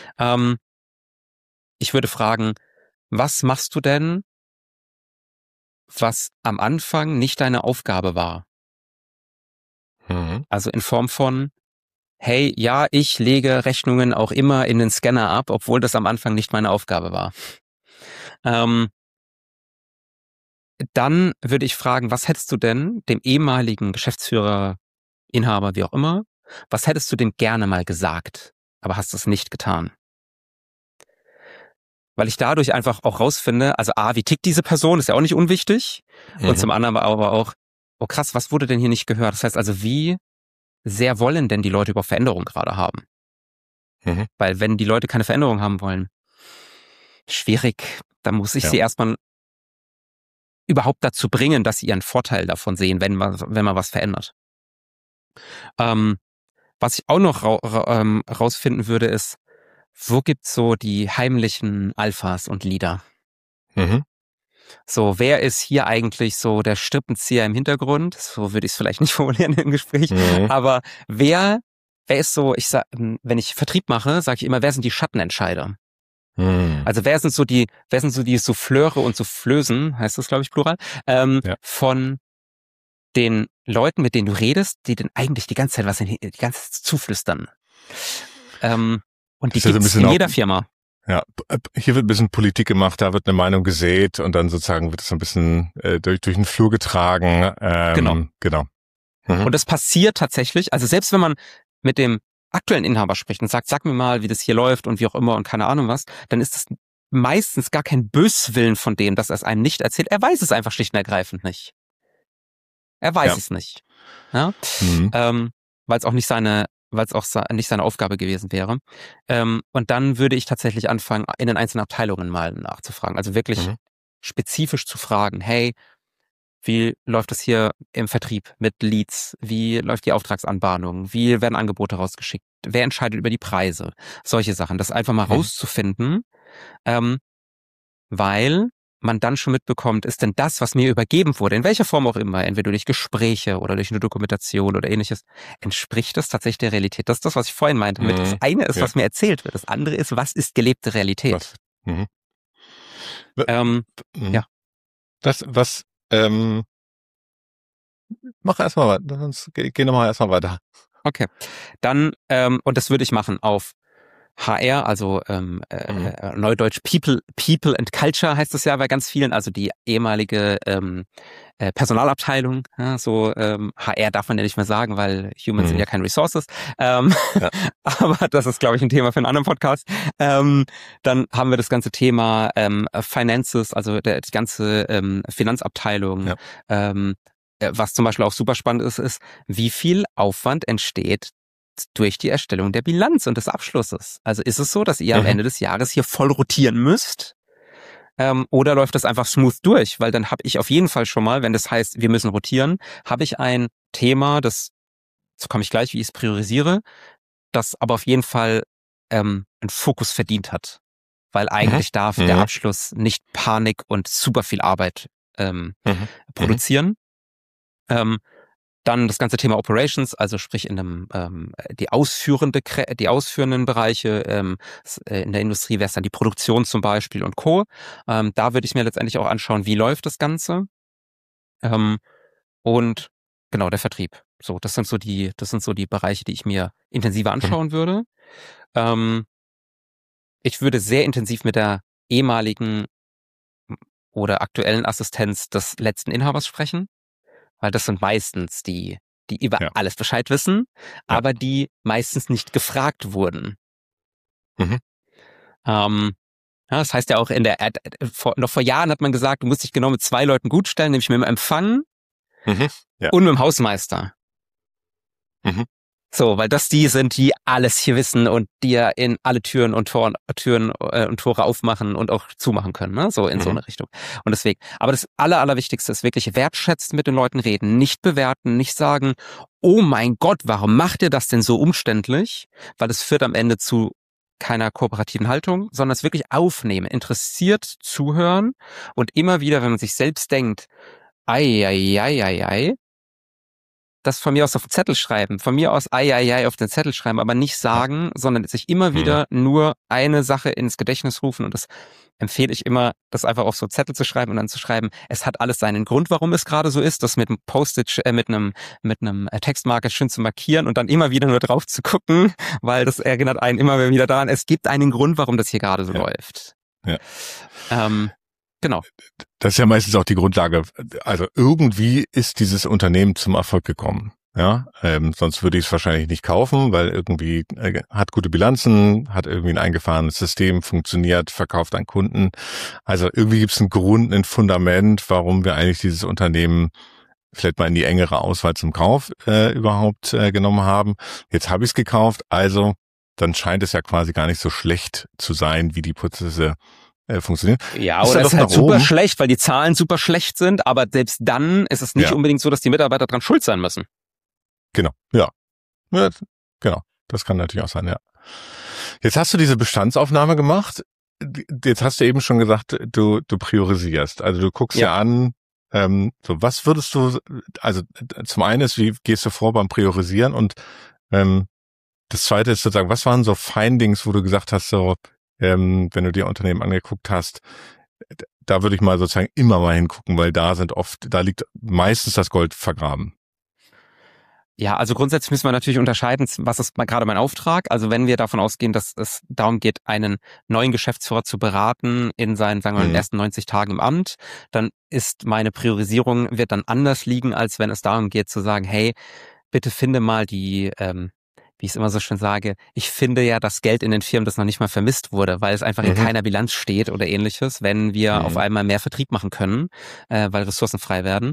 Ich würde fragen, was machst du denn, was am Anfang nicht deine Aufgabe war? Also in Form von, hey, ja, ich lege Rechnungen auch immer in den Scanner ab, obwohl das am Anfang nicht meine Aufgabe war. dann würde ich fragen, was hättest du denn dem ehemaligen Geschäftsführer, Inhaber, wie auch immer, was hättest du denn gerne mal gesagt, aber hast es nicht getan? Weil ich dadurch einfach auch rausfinde, also A, wie tickt diese Person, ist ja auch nicht unwichtig. Und zum anderen aber auch, oh krass, was wurde denn hier nicht gehört? Das heißt also, wie sehr wollen denn die Leute überhaupt Veränderung gerade haben? Weil wenn die Leute keine Veränderung haben wollen, schwierig, dann muss ich sie erstmal überhaupt dazu bringen, dass sie ihren Vorteil davon sehen, wenn man was verändert. Was ich auch noch rausfinden würde, ist, wo gibt's so die heimlichen Alphas und Leader? So, wer ist hier eigentlich so der Strippenzieher im Hintergrund? So würde ich es vielleicht nicht formulieren im Gespräch. Aber wer ist so, wenn ich Vertrieb mache, sage ich immer, wer sind die Schattenentscheider? Also wer sind so die Souffleure und Soufflösen, heißt das, glaube ich, Plural, von den Leuten, mit denen du redest, die denn eigentlich die ganze Zeit zuflüstern. Und die gibt es in jeder Firma. Ja, hier wird ein bisschen Politik gemacht, da wird eine Meinung gesät und dann sozusagen wird es so ein bisschen durch den Flur getragen. Genau. Und das passiert tatsächlich, also selbst wenn man mit dem aktuellen Inhaber spricht und sagt, sag mir mal, wie das hier läuft und wie auch immer und keine Ahnung was, dann ist es meistens gar kein Böswillen von dem, dass er es einem nicht erzählt. Er weiß es einfach schlicht und ergreifend nicht. Er weiß es nicht. Ja? Weil es auch nicht seine Aufgabe gewesen wäre. Und dann würde ich tatsächlich anfangen, in den einzelnen Abteilungen mal nachzufragen. Also wirklich spezifisch zu fragen, hey, wie läuft es hier im Vertrieb mit Leads? Wie läuft die Auftragsanbahnung? Wie werden Angebote rausgeschickt? Wer entscheidet über die Preise? Solche Sachen. Das einfach mal rauszufinden, weil man dann schon mitbekommt, ist denn das, was mir übergeben wurde, in welcher Form auch immer, entweder durch Gespräche oder durch eine Dokumentation oder ähnliches, entspricht das tatsächlich der Realität? Das ist das, was ich vorhin meinte. Das eine ist, was mir erzählt wird. Das andere ist, was ist gelebte Realität? Mach erstmal weiter, sonst geh nochmal erstmal weiter. Okay. Dann, und das würde ich machen auf HR, also Neudeutsch People and Culture heißt es ja bei ganz vielen, also die ehemalige Personalabteilung, ja, so HR darf man ja nicht mehr sagen, weil Humans sind ja keine Resources, aber das ist, glaube ich, ein Thema für einen anderen Podcast. Dann haben wir das ganze Thema Finances, also die ganze Finanzabteilung, was zum Beispiel auch super spannend ist, wie viel Aufwand entsteht durch die Erstellung der Bilanz und des Abschlusses. Also ist es so, dass ihr am Ende des Jahres hier voll rotieren müsst? Oder läuft das einfach smooth durch? Weil dann habe ich auf jeden Fall schon mal, wenn das heißt, wir müssen rotieren, habe ich ein Thema, so komme ich gleich, wie ich es priorisiere, das aber auf jeden Fall einen Fokus verdient hat. Weil eigentlich darf der Abschluss nicht Panik und super viel Arbeit produzieren. Dann das ganze Thema Operations, also sprich in einem die ausführenden Bereiche, in der Industrie wäre es dann die Produktion zum Beispiel und Co. Da würde ich mir letztendlich auch anschauen, wie läuft das Ganze. Und genau, der Vertrieb. So, das sind so die Bereiche, die ich mir intensiver anschauen würde. Ich würde sehr intensiv mit der ehemaligen oder aktuellen Assistenz des letzten Inhabers sprechen. Weil das sind meistens die über alles Bescheid wissen, aber die meistens nicht gefragt wurden. Das heißt ja auch noch vor Jahren hat man gesagt, du musst dich genau mit 2 Leuten gut stellen, nämlich mit dem Empfang und mit dem Hausmeister. So, weil das die sind, die alles hier wissen und dir in alle Türen und Tore aufmachen und auch zumachen können, ne? So in so eine Richtung. Und deswegen, aber das Allerwichtigste ist wirklich wertschätzen, mit den Leuten reden, nicht bewerten, nicht sagen, oh mein Gott, warum macht ihr das denn so umständlich? Weil es führt am Ende zu keiner kooperativen Haltung, sondern es wirklich aufnehmen, interessiert zuhören und immer wieder, wenn man sich selbst denkt, das von mir aus auf den Zettel schreiben, von mir aus auf den Zettel schreiben, aber nicht sagen, sondern sich immer wieder nur eine Sache ins Gedächtnis rufen, und das empfehle ich immer, das einfach auf so Zettel zu schreiben und dann zu schreiben, es hat alles seinen Grund, warum es gerade so ist, das mit einem Postage, mit einem Textmarker schön zu markieren und dann immer wieder nur drauf zu gucken, weil das erinnert einen immer wieder daran, es gibt einen Grund, warum das hier gerade so läuft. Genau. Das ist ja meistens auch die Grundlage. Also irgendwie ist dieses Unternehmen zum Erfolg gekommen. Ja, sonst würde ich es wahrscheinlich nicht kaufen, weil irgendwie hat gute Bilanzen, hat irgendwie ein eingefahrenes System, funktioniert, verkauft an Kunden. Also irgendwie gibt es einen Grund, ein Fundament, warum wir eigentlich dieses Unternehmen vielleicht mal in die engere Auswahl zum Kauf überhaupt genommen haben. Jetzt habe ich es gekauft, also dann scheint es ja quasi gar nicht so schlecht zu sein, wie die Prozesse funktionieren. Ja, oder es ist halt super schlecht, weil die Zahlen super schlecht sind, aber selbst dann ist es nicht unbedingt so, dass die Mitarbeiter dran schuld sein müssen. Genau, ja, genau. Das kann natürlich auch sein, ja. Jetzt hast du diese Bestandsaufnahme gemacht. Jetzt hast du eben schon gesagt, du priorisierst. Also du guckst ja an, so was würdest du, also zum einen ist, wie gehst du vor beim Priorisieren und das zweite ist sozusagen, was waren so Findings, wo du gesagt hast, so wenn du dir Unternehmen angeguckt hast, da würde ich mal sozusagen immer mal hingucken, weil da liegt meistens das Gold vergraben. Ja, also grundsätzlich müssen wir natürlich unterscheiden, was ist gerade mein Auftrag. Also wenn wir davon ausgehen, dass es darum geht, einen neuen Geschäftsführer zu beraten in seinen, sagen wir mal, ersten 90 Tagen im Amt, dann ist meine Priorisierung, wird dann anders liegen, als wenn es darum geht zu sagen, hey, bitte finde mal die, wie ich es immer so schön sage, ich finde ja das Geld in den Firmen, das noch nicht mal vermisst wurde, weil es einfach in keiner Bilanz steht oder ähnliches, wenn wir auf einmal mehr Vertrieb machen können, weil Ressourcen frei werden.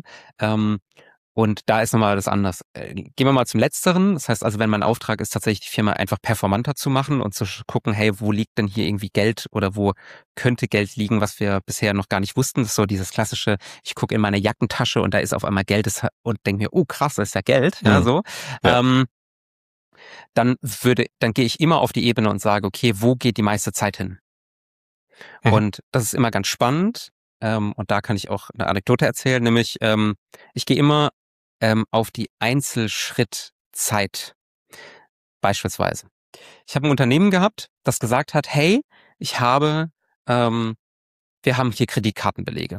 Und da ist nochmal das anders. Gehen wir mal zum Letzteren. Das heißt also, wenn mein Auftrag ist, tatsächlich die Firma einfach performanter zu machen und zu gucken, hey, wo liegt denn hier irgendwie Geld oder wo könnte Geld liegen, was wir bisher noch gar nicht wussten. Das ist so dieses klassische, ich gucke in meine Jackentasche und da ist auf einmal Geld und denke mir, oh krass, das ist ja Geld. Ja, so. Ja. Dann gehe ich immer auf die Ebene und sage, okay, wo geht die meiste Zeit hin? Und das ist immer ganz spannend. Und da kann ich auch eine Anekdote erzählen, nämlich ich gehe immer auf die Einzelschrittzeit beispielsweise. Ich habe ein Unternehmen gehabt, das gesagt hat, hey, wir haben hier Kreditkartenbelege.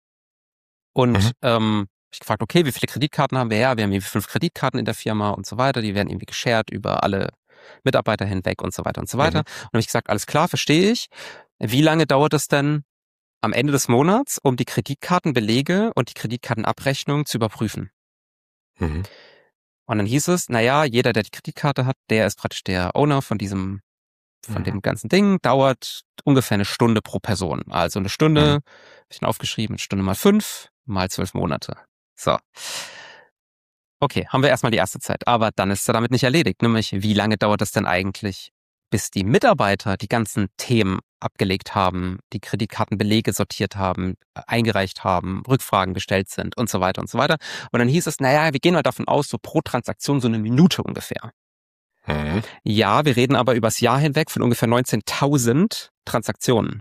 Und ich gefragt, okay, wie viele Kreditkarten haben wir? Ja, wir haben hier 5 Kreditkarten in der Firma und so weiter. Die werden irgendwie geshared über alle Mitarbeiter hinweg und so weiter und so weiter. Und dann habe ich gesagt, alles klar, verstehe ich. Wie lange dauert es denn am Ende des Monats, um die Kreditkartenbelege und die Kreditkartenabrechnung zu überprüfen? Und dann hieß es, naja, jeder, der die Kreditkarte hat, der ist praktisch der Owner von dem ganzen Ding, dauert ungefähr eine Stunde pro Person. Also eine Stunde, hab ich dann aufgeschrieben, eine Stunde mal 5, mal 12 Monate. So. Okay, haben wir erstmal die erste Zeit. Aber dann ist er damit nicht erledigt. Nämlich, wie lange dauert das denn eigentlich, bis die Mitarbeiter die ganzen Themen abgelegt haben, die Kreditkartenbelege sortiert haben, eingereicht haben, Rückfragen gestellt sind und so weiter und so weiter. Und dann hieß es, naja, wir gehen mal davon aus, so pro Transaktion so eine Minute ungefähr. Ja, wir reden aber übers Jahr hinweg von ungefähr 19.000 Transaktionen.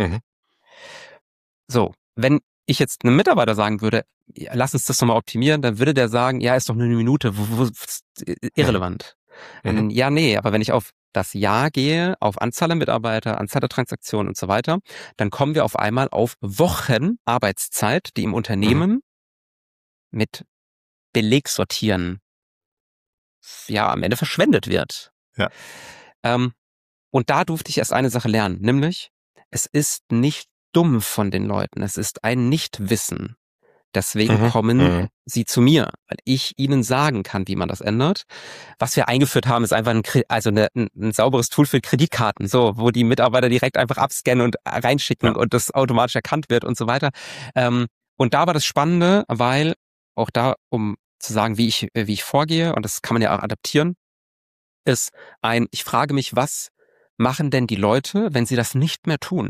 So, wenn ich jetzt einem Mitarbeiter sagen würde, ja, lass uns das nochmal optimieren, dann würde der sagen, ja, ist doch nur eine Minute, irrelevant. Ja, nee, aber wenn ich auf das Jahr gehe, auf Anzahl der Mitarbeiter, Anzahl der Transaktionen und so weiter, dann kommen wir auf einmal auf Wochen Arbeitszeit, die im Unternehmen mit Belegsortieren am Ende verschwendet wird. Ja. Und da durfte ich erst eine Sache lernen, nämlich, es ist nicht dumm von den Leuten, es ist ein Nichtwissen. Deswegen kommen sie zu mir, weil ich ihnen sagen kann, wie man das ändert. Was wir eingeführt haben, ist einfach ein sauberes Tool für Kreditkarten, so, wo die Mitarbeiter direkt einfach abscannen und reinschicken und das automatisch erkannt wird und so weiter. Und da war das Spannende, weil auch da, um zu sagen, wie ich vorgehe, und das kann man ja auch adaptieren, ist ich frage mich, was machen denn die Leute, wenn sie das nicht mehr tun?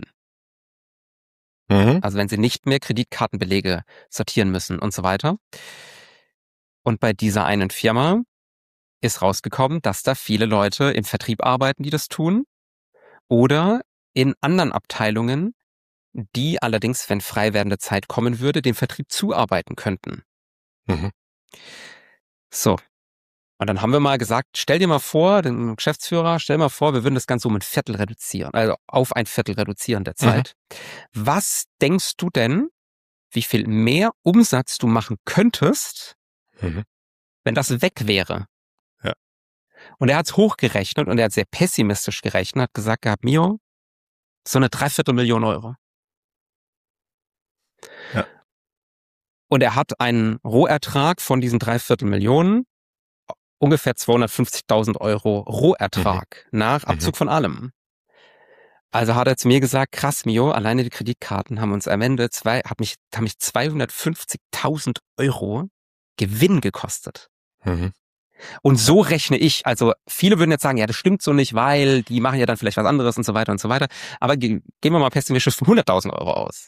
Also wenn sie nicht mehr Kreditkartenbelege sortieren müssen und so weiter. Und bei dieser einen Firma ist rausgekommen, dass da viele Leute im Vertrieb arbeiten, die das tun, oder in anderen Abteilungen, die allerdings, wenn frei werdende Zeit kommen würde, dem Vertrieb zuarbeiten könnten. So. Und dann haben wir mal gesagt, stell dir mal vor, den Geschäftsführer, stell mal vor, wir würden das Ganze um ein Viertel reduzieren, also auf ein Viertel reduzieren der Zeit. Was denkst du denn, wie viel mehr Umsatz du machen könntest, wenn das weg wäre? Ja. Und er hat es hochgerechnet und er hat sehr pessimistisch gerechnet, hat gesagt gehabt, Mio, so eine 3/4 Million Euro. Und er hat einen Rohertrag von diesen 3/4 Millionen, ungefähr 250.000 Euro Rohertrag nach Abzug von allem. Also hat er zu mir gesagt, krass, Mio, alleine die Kreditkarten haben uns am Ende haben mich 250.000 Euro Gewinn gekostet. Und so rechne ich, also viele würden jetzt sagen, ja, das stimmt so nicht, weil die machen ja dann vielleicht was anderes und so weiter und so weiter. Aber gehen wir mal pessimistisch von 100.000 Euro aus.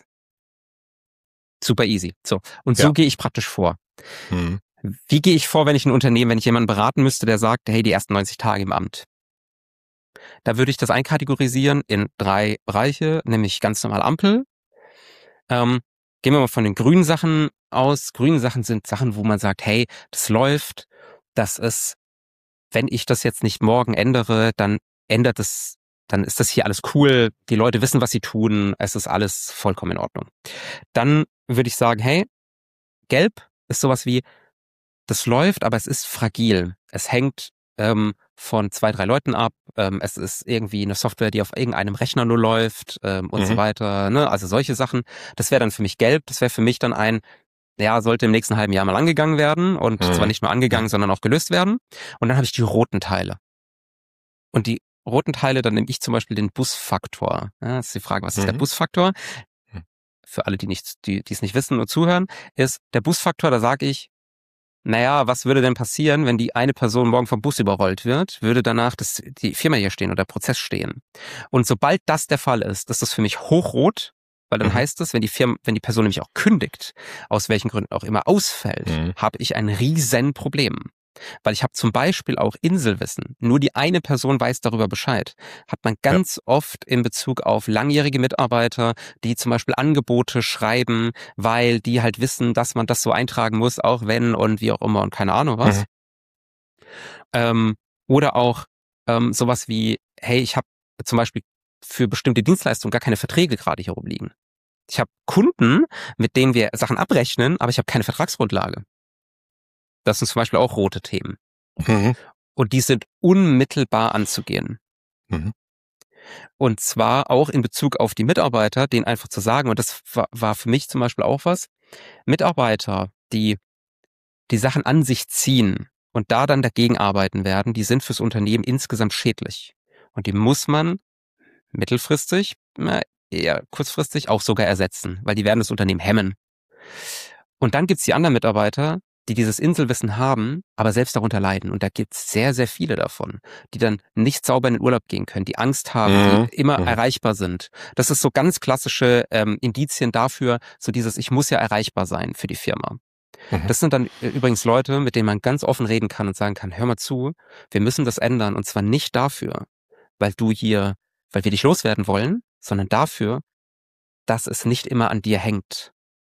Super easy. So. Und so gehe ich praktisch vor. Wie gehe ich vor, wenn ich jemanden beraten müsste, der sagt, hey, die ersten 90 Tage im Amt? Da würde ich das einkategorisieren in 3 Bereiche, nämlich ganz normal Ampel. Gehen wir mal von den grünen Sachen aus. Grüne Sachen sind Sachen, wo man sagt, hey, das läuft, das ist, wenn ich das jetzt nicht morgen ändere, dann ist das hier alles cool, die Leute wissen, was sie tun, es ist alles vollkommen in Ordnung. Dann würde ich sagen, hey, gelb ist sowas wie, das läuft, aber es ist fragil. Es hängt von 2, 3 Leuten ab. Es ist irgendwie eine Software, die auf irgendeinem Rechner nur läuft und so weiter. Ne? Also solche Sachen. Das wäre dann für mich gelb. Das wäre für mich dann sollte im nächsten halben Jahr mal angegangen werden und zwar nicht nur angegangen, sondern auch gelöst werden. Und dann habe ich die roten Teile. Und die roten Teile, dann nehme ich zum Beispiel den Busfaktor. Ja, das ist die Frage, was ist der Busfaktor? Für alle, die es nicht wissen und zuhören, ist der Busfaktor, da sage ich, naja, was würde denn passieren, wenn die eine Person morgen vom Bus überrollt wird, würde danach die Firma hier stehen oder der Prozess stehen. Und sobald das der Fall ist das für mich hochrot, weil dann heißt es, wenn die Person nämlich auch kündigt, aus welchen Gründen auch immer ausfällt, habe ich ein riesen Problem. Weil ich habe zum Beispiel auch Inselwissen. Nur die eine Person weiß darüber Bescheid. Hat man ganz oft in Bezug auf langjährige Mitarbeiter, die zum Beispiel Angebote schreiben, weil die halt wissen, dass man das so eintragen muss, auch wenn und wie auch immer und keine Ahnung was. Oder auch sowas wie, hey, ich habe zum Beispiel für bestimmte Dienstleistungen gar keine Verträge gerade hier rumliegen. Ich habe Kunden, mit denen wir Sachen abrechnen, aber ich habe keine Vertragsgrundlage. Das sind zum Beispiel auch rote Themen. Und die sind unmittelbar anzugehen. Und zwar auch in Bezug auf die Mitarbeiter, denen einfach zu sagen, und das war für mich zum Beispiel auch was, Mitarbeiter, die Sachen an sich ziehen und da dann dagegen arbeiten werden, die sind fürs Unternehmen insgesamt schädlich. Und die muss man mittelfristig, eher kurzfristig auch sogar ersetzen, weil die werden das Unternehmen hemmen. Und dann gibt's die anderen Mitarbeiter, die dieses Inselwissen haben, aber selbst darunter leiden. Und da gibt's sehr, sehr viele davon, die dann nicht sauber in den Urlaub gehen können, die Angst haben, die immer erreichbar sind. Das ist so ganz klassische Indizien dafür, so dieses, ich muss ja erreichbar sein für die Firma. Das sind dann übrigens Leute, mit denen man ganz offen reden kann und sagen kann, hör mal zu, wir müssen das ändern. Und zwar nicht dafür, weil wir dich loswerden wollen, sondern dafür, dass es nicht immer an dir hängt.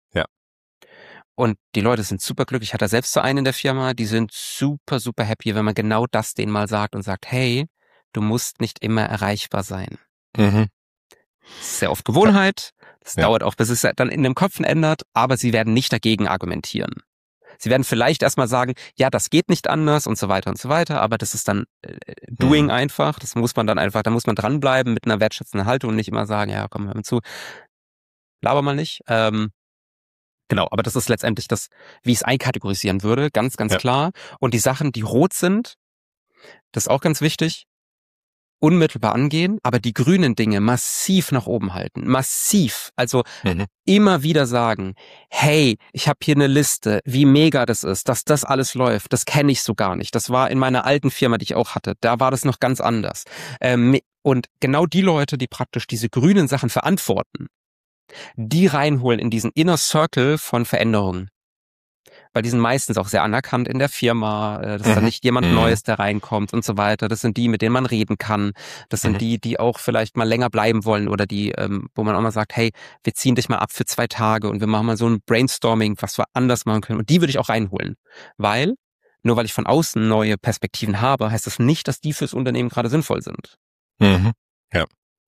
Und die Leute sind super glücklich. Ich hatte selbst so einen in der Firma, die sind super, super happy, wenn man genau das denen mal sagt und sagt, hey, du musst nicht immer erreichbar sein. Das ist sehr oft Gewohnheit. Das dauert auch, bis es dann in den Köpfen ändert, aber sie werden nicht dagegen argumentieren. Sie werden vielleicht erstmal sagen, ja, das geht nicht anders und so weiter, aber das ist dann Doing einfach. Das muss man dann einfach, da muss man dranbleiben mit einer wertschätzenden Haltung und nicht immer sagen, ja, komm, hör mir zu, laber mal nicht. Genau, aber das ist letztendlich das, wie ich es einkategorisieren würde, ganz, ganz klar. Und die Sachen, die rot sind, das ist auch ganz wichtig, unmittelbar angehen, aber die grünen Dinge massiv nach oben halten. Massiv. Also immer wieder sagen, hey, ich habe hier eine Liste, wie mega das ist, dass das alles läuft. Das kenne ich so gar nicht. Das war in meiner alten Firma, die ich auch hatte. Da war das noch ganz anders. Und genau die Leute, die praktisch diese grünen Sachen verantworten, die reinholen in diesen Inner Circle von Veränderungen. Weil die sind meistens auch sehr anerkannt in der Firma, das ist dann nicht jemand Neues, der reinkommt und so weiter. Das sind die, mit denen man reden kann. Das sind die auch vielleicht mal länger bleiben wollen oder die, wo man auch mal sagt, hey, wir ziehen dich mal ab für 2 Tage und wir machen mal so ein Brainstorming, was wir anders machen können. Und die würde ich auch reinholen. Nur weil ich von außen neue Perspektiven habe, heißt das nicht, dass die fürs Unternehmen gerade sinnvoll sind. Ja.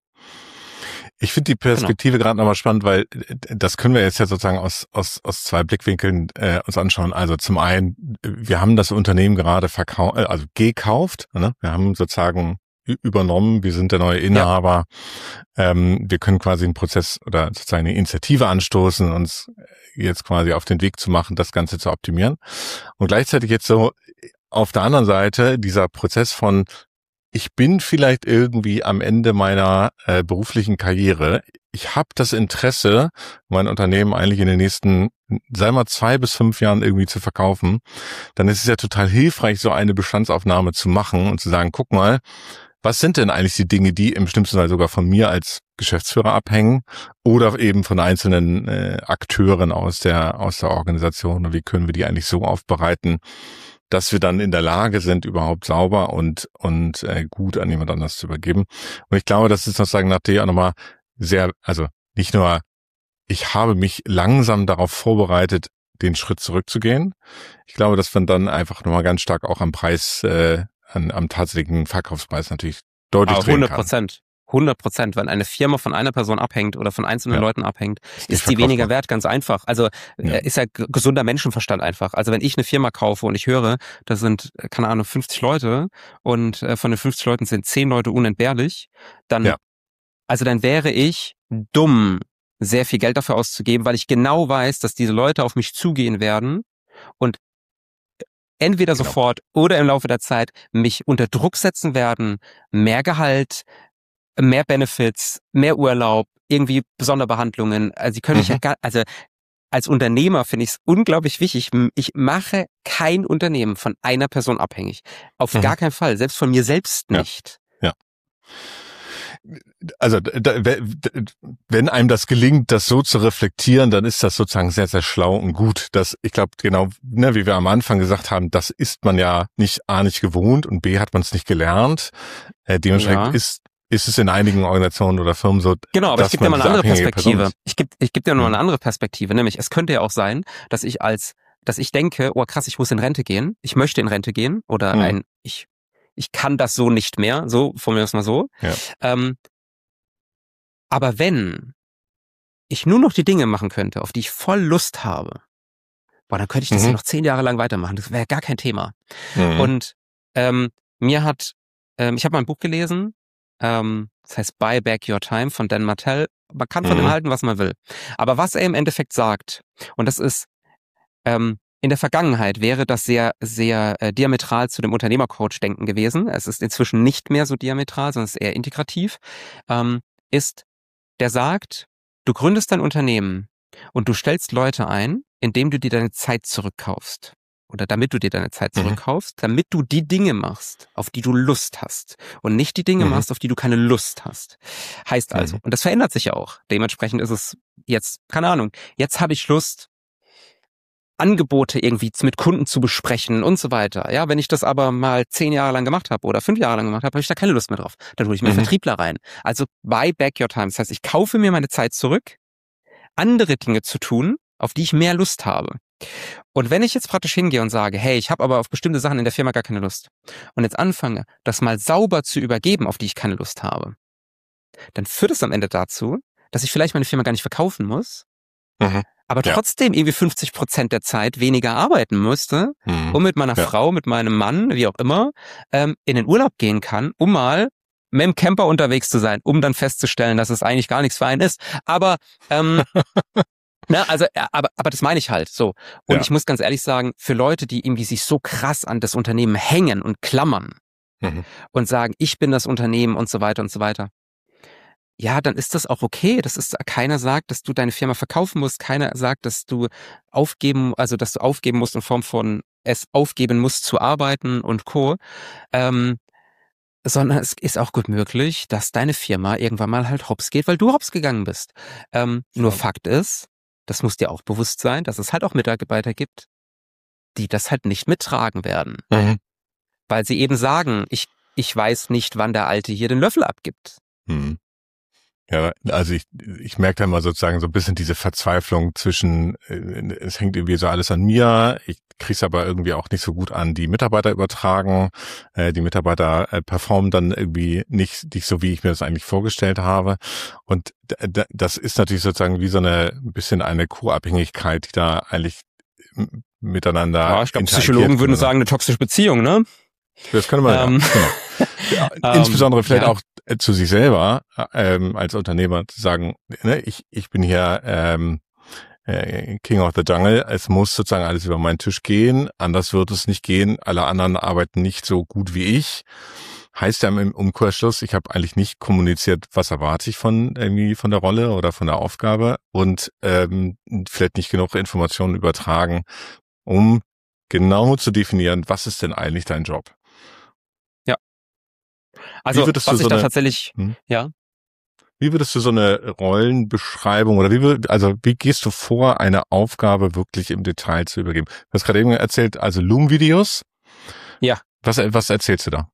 Ich finde die Perspektive gerade nochmal spannend, weil das können wir jetzt ja sozusagen aus 2 Blickwinkeln uns anschauen. Also zum einen, wir haben das Unternehmen gerade gekauft. Ne? Wir haben sozusagen übernommen, wir sind der neue Inhaber, wir können quasi einen Prozess oder sozusagen eine Initiative anstoßen, uns jetzt quasi auf den Weg zu machen, das Ganze zu optimieren. Und gleichzeitig jetzt so auf der anderen Seite dieser Prozess von, ich bin vielleicht irgendwie am Ende meiner beruflichen Karriere. Ich habe das Interesse, mein Unternehmen eigentlich in den nächsten, sagen wir mal, 2 bis 5 Jahren irgendwie zu verkaufen. Dann ist es ja total hilfreich, so eine Bestandsaufnahme zu machen und zu sagen, guck mal, was sind denn eigentlich die Dinge, die im schlimmsten Fall sogar von mir als Geschäftsführer abhängen oder eben von einzelnen Akteuren aus der Organisation, und wie können wir die eigentlich so aufbereiten, dass wir dann in der Lage sind, überhaupt sauber und gut an jemand anders zu übergeben. Und ich glaube, das ist sozusagen nach der auch nochmal sehr, also nicht nur, ich habe mich langsam darauf vorbereitet, den Schritt zurückzugehen. Ich glaube, dass man dann einfach nochmal ganz stark auch am Preis, am tatsächlichen Verkaufspreis natürlich deutlich drehen kann. 100%, wenn eine Firma von einer Person abhängt oder von einzelnen Leuten abhängt, ist die weniger wert, ganz einfach. Also ist ja gesunder Menschenverstand einfach. Also wenn ich eine Firma kaufe und ich höre, da sind, keine Ahnung, 50 Leute und von den 50 Leuten sind 10 Leute unentbehrlich, dann, also dann wäre ich dumm, sehr viel Geld dafür auszugeben, weil ich genau weiß, dass diese Leute auf mich zugehen werden und entweder sofort oder im Laufe der Zeit mich unter Druck setzen werden, mehr Gehalt, mehr Benefits, mehr Urlaub, irgendwie Sonderbehandlungen. Also sie können mich ja gar, also als Unternehmer finde ich es unglaublich wichtig. Ich mache kein Unternehmen von einer Person abhängig. Auf gar keinen Fall. Selbst von mir selbst nicht. Ja. Also wenn einem das gelingt, das so zu reflektieren, dann ist das sozusagen sehr, sehr schlau und gut. Ich glaube, genau, ne, wie wir am Anfang gesagt haben, das ist man ja nicht A, nicht gewohnt und B, hat man es nicht gelernt. Dementsprechend ist es in einigen Organisationen oder Firmen so. Genau, aber es gibt ja mal eine andere Perspektive. Ich gebe dir nur eine andere Perspektive, nämlich es könnte ja auch sein, dass ich denke, oh krass, ich muss in Rente gehen, ich möchte in Rente gehen oder ich kann das so nicht mehr, so formulieren wir es mal so. Ja. Aber wenn ich nur noch die Dinge machen könnte, auf die ich voll Lust habe, dann könnte ich das ja noch 10 Jahre lang weitermachen. Das wäre gar kein Thema. Und ich habe mal ein Buch gelesen, das heißt Buy Back Your Time von Dan Martell. Man kann von dem halten, was man will. Aber was er im Endeffekt sagt, und das ist, in der Vergangenheit wäre das sehr, sehr diametral zu dem Unternehmercoach-Denken gewesen. Es ist inzwischen nicht mehr so diametral, sondern es ist eher integrativ. Der sagt, du gründest dein Unternehmen und du stellst Leute ein, indem du dir deine Zeit zurückkaufst. Oder damit du dir deine Zeit zurückkaufst, damit du die Dinge machst, auf die du Lust hast. Und nicht die Dinge machst, auf die du keine Lust hast. Heißt also, und das verändert sich ja auch. Dementsprechend ist es jetzt, keine Ahnung, jetzt habe ich Lust, Angebote irgendwie mit Kunden zu besprechen und so weiter. Ja, wenn ich das aber mal 10 Jahre lang gemacht habe oder 5 Jahre lang gemacht habe, habe ich da keine Lust mehr drauf. Dann hole ich mir einen Vertriebler rein. Also buy back your time. Das heißt, ich kaufe mir meine Zeit zurück, andere Dinge zu tun, auf die ich mehr Lust habe. Und wenn ich jetzt praktisch hingehe und sage, hey, ich habe aber auf bestimmte Sachen in der Firma gar keine Lust und jetzt anfange, das mal sauber zu übergeben, auf die ich keine Lust habe, dann führt es am Ende dazu, dass ich vielleicht meine Firma gar nicht verkaufen muss, aber trotzdem irgendwie 50% der Zeit weniger arbeiten müsste, um mit meiner Frau, mit meinem Mann, wie auch immer, in den Urlaub gehen kann, um mal mit dem Camper unterwegs zu sein, um dann festzustellen, dass es eigentlich gar nichts für einen ist. Aber aber das meine ich halt so. Und ich muss ganz ehrlich sagen, für Leute, die irgendwie sich so krass an das Unternehmen hängen und klammern und sagen, ich bin das Unternehmen und so weiter und so weiter, ja, dann ist das auch okay. Keiner sagt, dass du deine Firma verkaufen musst. Keiner sagt, dass du aufgeben musst in Form von es aufgeben musst zu arbeiten und Co. Sondern es ist auch gut möglich, dass deine Firma irgendwann mal halt hops geht, weil du hops gegangen bist. Nur Fakt ist, das muss dir auch bewusst sein, dass es halt auch Mitarbeiter gibt, die das halt nicht mittragen werden. Weil sie eben sagen, ich weiß nicht, wann der Alte hier den Löffel abgibt. Ja, also ich merke da mal sozusagen so ein bisschen diese Verzweiflung zwischen, es hängt irgendwie so alles an mir, ich krieg's aber irgendwie auch nicht so gut an die Mitarbeiter übertragen, die Mitarbeiter performen dann irgendwie nicht so, wie ich mir das eigentlich vorgestellt habe, und das ist natürlich sozusagen wie so ein bisschen eine Co-Abhängigkeit, die da eigentlich miteinander ich glaube, Psychologen würden sagen, eine toxische Beziehung, ne? Das könnte man Ja, insbesondere vielleicht ja. auch zu sich selber als Unternehmer zu sagen, ne, ich bin hier King of the Jungle, es muss sozusagen alles über meinen Tisch gehen, anders wird es nicht gehen, alle anderen arbeiten nicht so gut wie ich. Heißt ja im Umkehrschluss, ich habe eigentlich nicht kommuniziert, was erwarte ich von der Rolle oder von der Aufgabe und vielleicht nicht genug Informationen übertragen, um genau zu definieren, was ist denn eigentlich dein Job? Ja. Also was ich da tatsächlich, ja. Wie würdest du so eine Rollenbeschreibung oder wie gehst du vor, eine Aufgabe wirklich im Detail zu übergeben? Du hast gerade eben erzählt, also Loom-Videos. Ja. Was erzählst du da?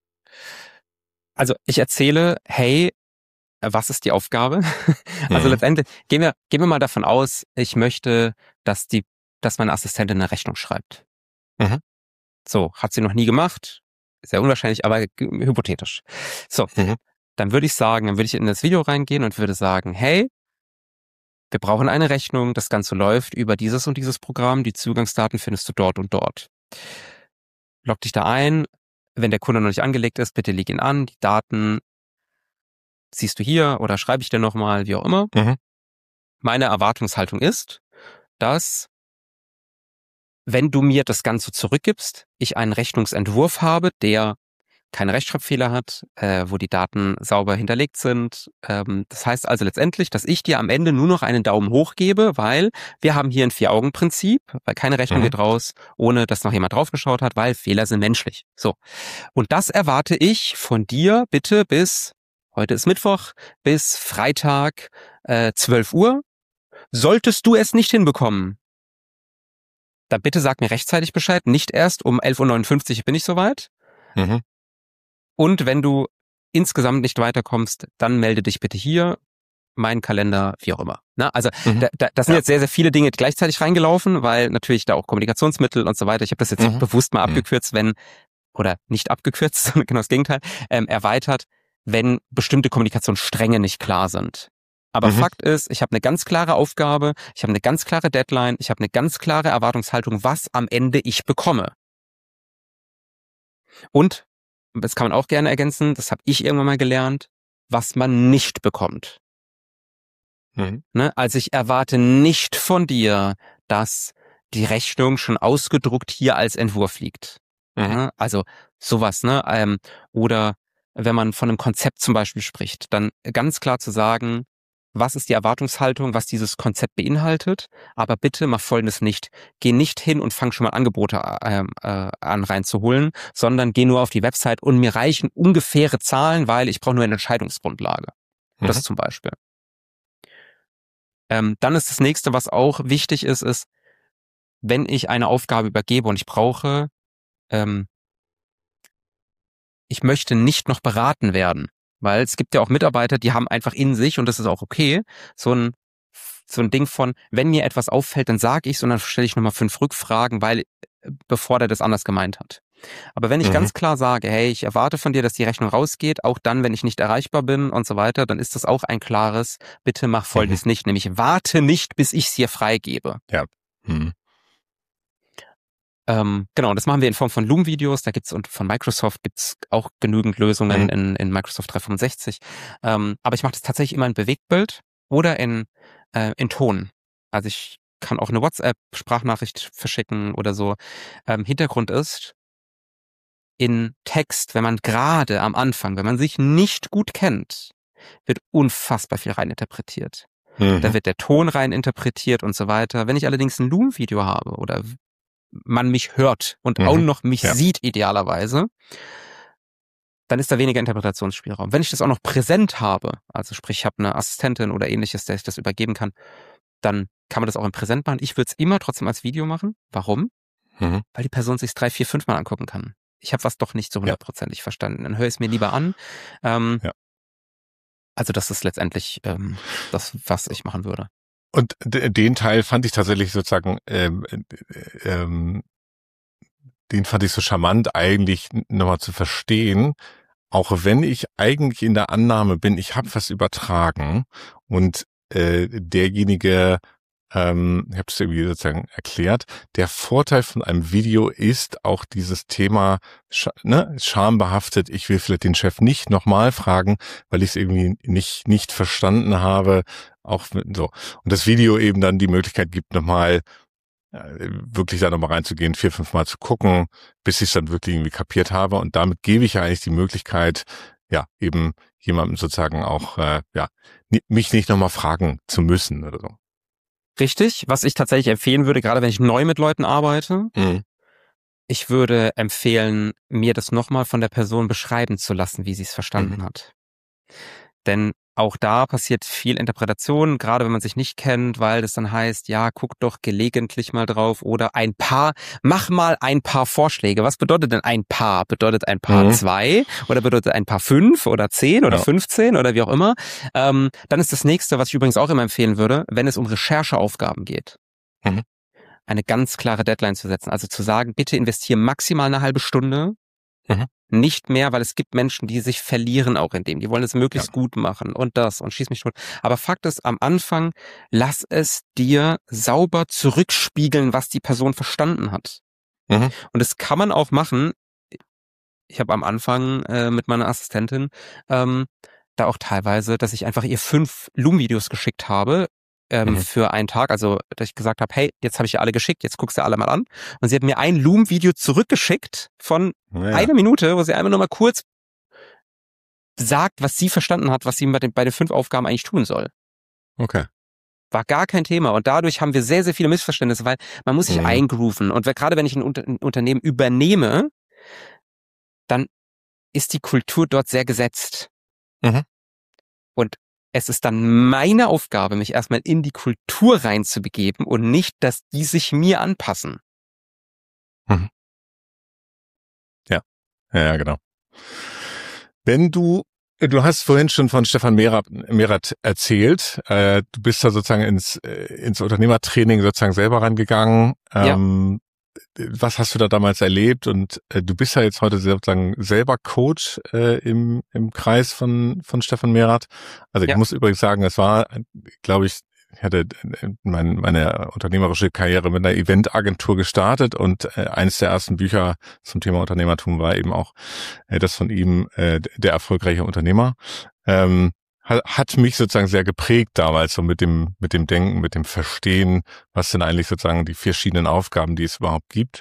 Also ich erzähle, hey, was ist die Aufgabe? Also letztendlich gehen wir mal davon aus, ich möchte, dass meine Assistentin eine Rechnung schreibt. Mhm. So, hat sie noch nie gemacht. Sehr unwahrscheinlich, aber hypothetisch. So, dann würde ich in das Video reingehen und würde sagen, hey, wir brauchen eine Rechnung, das Ganze läuft über dieses und dieses Programm, die Zugangsdaten findest du dort und dort. Log dich da ein, wenn der Kunde noch nicht angelegt ist, bitte leg ihn an, die Daten siehst du hier oder schreibe ich dir nochmal, wie auch immer. Meine Erwartungshaltung ist, dass, wenn du mir das Ganze zurückgibst, ich einen Rechnungsentwurf habe, der keine Rechtschreibfehler hat, wo die Daten sauber hinterlegt sind. Das heißt also letztendlich, dass ich dir am Ende nur noch einen Daumen hoch gebe, weil wir haben hier ein 4-Augen-Prinzip, weil keine Rechnung geht raus, ohne dass noch jemand draufgeschaut hat, weil Fehler sind menschlich. So. Und das erwarte ich von dir bitte heute ist Mittwoch, bis Freitag 12 Uhr. Solltest du es nicht hinbekommen, dann bitte sag mir rechtzeitig Bescheid, nicht erst um 11:59 Uhr bin ich soweit. Und wenn du insgesamt nicht weiterkommst, dann melde dich bitte hier, mein Kalender, wie auch immer. Na, also da sind jetzt sehr, sehr viele Dinge gleichzeitig reingelaufen, weil natürlich da auch Kommunikationsmittel und so weiter, ich habe das jetzt bewusst mal abgekürzt, oder nicht abgekürzt, sondern genau das Gegenteil, erweitert, wenn bestimmte Kommunikationsstränge nicht klar sind. Aber Fakt ist, ich habe eine ganz klare Aufgabe, ich habe eine ganz klare Deadline, ich habe eine ganz klare Erwartungshaltung, was am Ende ich bekomme. Und das kann man auch gerne ergänzen, das habe ich irgendwann mal gelernt, was man nicht bekommt. Ne? Also ich erwarte nicht von dir, dass die Rechnung schon ausgedruckt hier als Entwurf liegt. Ne? Also sowas, ne? Oder wenn man von einem Konzept zum Beispiel spricht, dann ganz klar zu sagen, was ist die Erwartungshaltung, was dieses Konzept beinhaltet, aber bitte mach Folgendes nicht. Geh nicht hin und fang schon mal Angebote an reinzuholen, sondern geh nur auf die Website und mir reichen ungefähre Zahlen, weil ich brauche nur eine Entscheidungsgrundlage. Das zum Beispiel. Dann ist das nächste, was auch wichtig ist, wenn ich eine Aufgabe übergebe und ich möchte nicht noch beraten werden. Weil es gibt ja auch Mitarbeiter, die haben einfach in sich, und das ist auch okay, so ein Ding von, wenn mir etwas auffällt, dann sage ich es und dann stelle ich nochmal 5 Rückfragen, bevor der das anders gemeint hat. Aber wenn ich ganz klar sage, hey, ich erwarte von dir, dass die Rechnung rausgeht, auch dann, wenn ich nicht erreichbar bin und so weiter, dann ist das auch ein klares, bitte mach Folgendes nicht, nämlich warte nicht, bis ich es dir freigebe. Ja. Genau, das machen wir in Form von Loom-Videos, und von Microsoft gibt's auch genügend Lösungen in Microsoft 365. Aber ich mache das tatsächlich immer in Bewegtbild oder in Ton. Also ich kann auch eine WhatsApp-Sprachnachricht verschicken oder so. Hintergrund ist, in Text, wenn man gerade am Anfang, wenn man sich nicht gut kennt, wird unfassbar viel reininterpretiert. Da wird der Ton reininterpretiert und so weiter. Wenn ich allerdings ein Loom-Video habe oder man mich hört und auch noch mich sieht idealerweise, dann ist da weniger Interpretationsspielraum. Wenn ich das auch noch präsent habe, also sprich, ich habe eine Assistentin oder ähnliches, der ich das übergeben kann, dann kann man das auch im Präsent machen. Ich würde es immer trotzdem als Video machen. Warum? Weil die Person sich 3, 4, 5 Mal angucken kann. Ich habe was doch nicht so 100%ig verstanden. Dann höre ich es mir lieber an. Also das ist letztendlich das, was ich machen würde. Und den Teil fand ich tatsächlich sozusagen, den fand ich so charmant eigentlich nochmal zu verstehen, auch wenn ich eigentlich in der Annahme bin, ich habe was übertragen und derjenige ich habe es irgendwie sozusagen erklärt, der Vorteil von einem Video ist auch dieses Thema schambehaftet, ich will vielleicht den Chef nicht nochmal fragen, weil ich es irgendwie nicht verstanden habe, auch so. Und das Video eben dann die Möglichkeit gibt, nochmal wirklich da nochmal reinzugehen, 4, 5 Mal zu gucken, bis ich es dann wirklich irgendwie kapiert habe. Und damit gebe ich ja eigentlich die Möglichkeit, ja, eben jemandem sozusagen auch, mich nicht nochmal fragen zu müssen oder so. Richtig, was ich tatsächlich empfehlen würde, gerade wenn ich neu mit Leuten arbeite, ich würde empfehlen, mir das nochmal von der Person beschreiben zu lassen, wie sie es verstanden hat. Denn auch da passiert viel Interpretation, gerade wenn man sich nicht kennt, weil das dann heißt, ja, guck doch gelegentlich mal drauf oder mach mal ein paar Vorschläge. Was bedeutet denn ein Paar? Bedeutet ein Paar 2 oder bedeutet ein Paar 5 oder 10 oder 15 oder wie auch immer? Dann ist das nächste, was ich übrigens auch immer empfehlen würde, wenn es um Rechercheaufgaben geht. Eine ganz klare Deadline zu setzen. Also zu sagen, bitte investiere maximal eine halbe Stunde. Nicht mehr, weil es gibt Menschen, die sich verlieren auch in dem. Die wollen es möglichst gut machen und das und schieß mich tot. Aber Fakt ist, am Anfang, lass es dir sauber zurückspiegeln, was die Person verstanden hat. Und das kann man auch machen. Ich habe am Anfang mit meiner Assistentin da auch teilweise, dass ich einfach ihr 5 Loom-Videos geschickt habe, für einen Tag, also dass ich gesagt habe, hey, jetzt habe ich ja alle geschickt, jetzt guckst du alle mal an. Und sie hat mir ein Loom-Video zurückgeschickt von 1 Minute, wo sie einfach nur mal kurz sagt, was sie verstanden hat, was sie bei den 5 Aufgaben eigentlich tun soll. Okay. War gar kein Thema. Und dadurch haben wir sehr, sehr viele Missverständnisse, weil man muss sich eingrooven. Und gerade wenn ich ein Unternehmen übernehme, dann ist die Kultur dort sehr gesetzt. Und es ist dann meine Aufgabe, mich erstmal in die Kultur reinzubegeben und nicht, dass die sich mir anpassen. Ja, genau. Wenn du hast vorhin schon von Stefan Merath erzählt, du bist da sozusagen ins Unternehmertraining sozusagen selber rangegangen. Was hast du da damals erlebt? Und du bist ja jetzt heute sozusagen selber Coach im Kreis von Stefan Merath. Also ich muss übrigens sagen, es war, glaube ich hatte meine unternehmerische Karriere mit einer Eventagentur gestartet und eines der ersten Bücher zum Thema Unternehmertum war eben auch das von ihm, der erfolgreiche Unternehmer. Hat mich sozusagen sehr geprägt damals, so mit dem Denken, mit dem Verstehen, was sind eigentlich sozusagen die verschiedenen Aufgaben, die es überhaupt gibt.